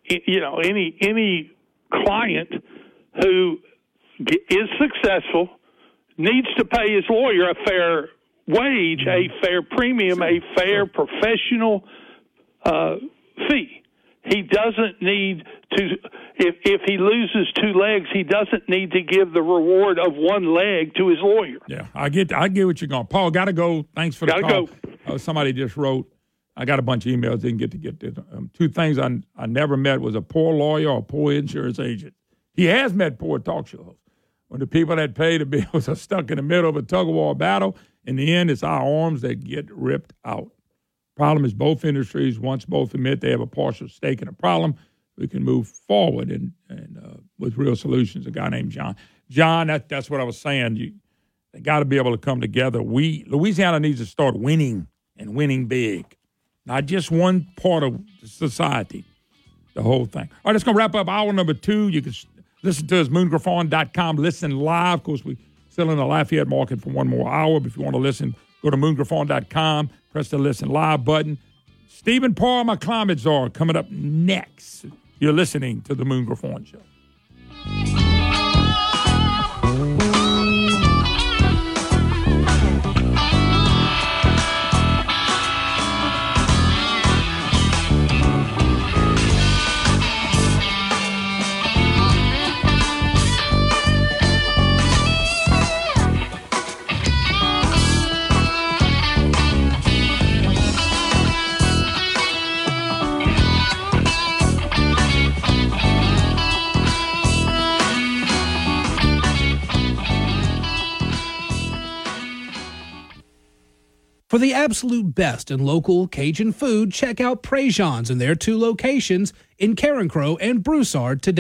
client who is successful needs to pay his lawyer a fair wage, a fair premium, a fair professional fee. He doesn't need to, if he loses 2 legs, he doesn't need to give the reward of 1 leg to his lawyer. Yeah, I get what you're going. Paul, got to go. Thanks for the call. Somebody just wrote, I got a bunch of emails. Didn't get this. Two things I never met was a poor lawyer or a poor insurance agent. He has met poor talk show hosts. When the people that pay the bills are stuck in the middle of a tug-of-war battle, in the end, it's our arms that get ripped out. Problem is both industries, once both admit they have a partial stake in the problem, we can move forward and with real solutions. A guy named John. John, that's what I was saying. They got to be able to come together. Louisiana needs to start winning and winning big. Not just one part of society, the whole thing. All right, that's going to wrap up hour number 2. You can listen to us, moongriffon.com. Listen live. Of course, we're still in the Lafayette market for one more hour. But if you want to listen, go to moongriffon.com, press the listen live button. Stephen Parr, my climate czar, coming up next. You're listening to the Moon Griffon Show. For the absolute best in local Cajun food, check out Prejean's in their 2 locations in Carencro and Broussard today.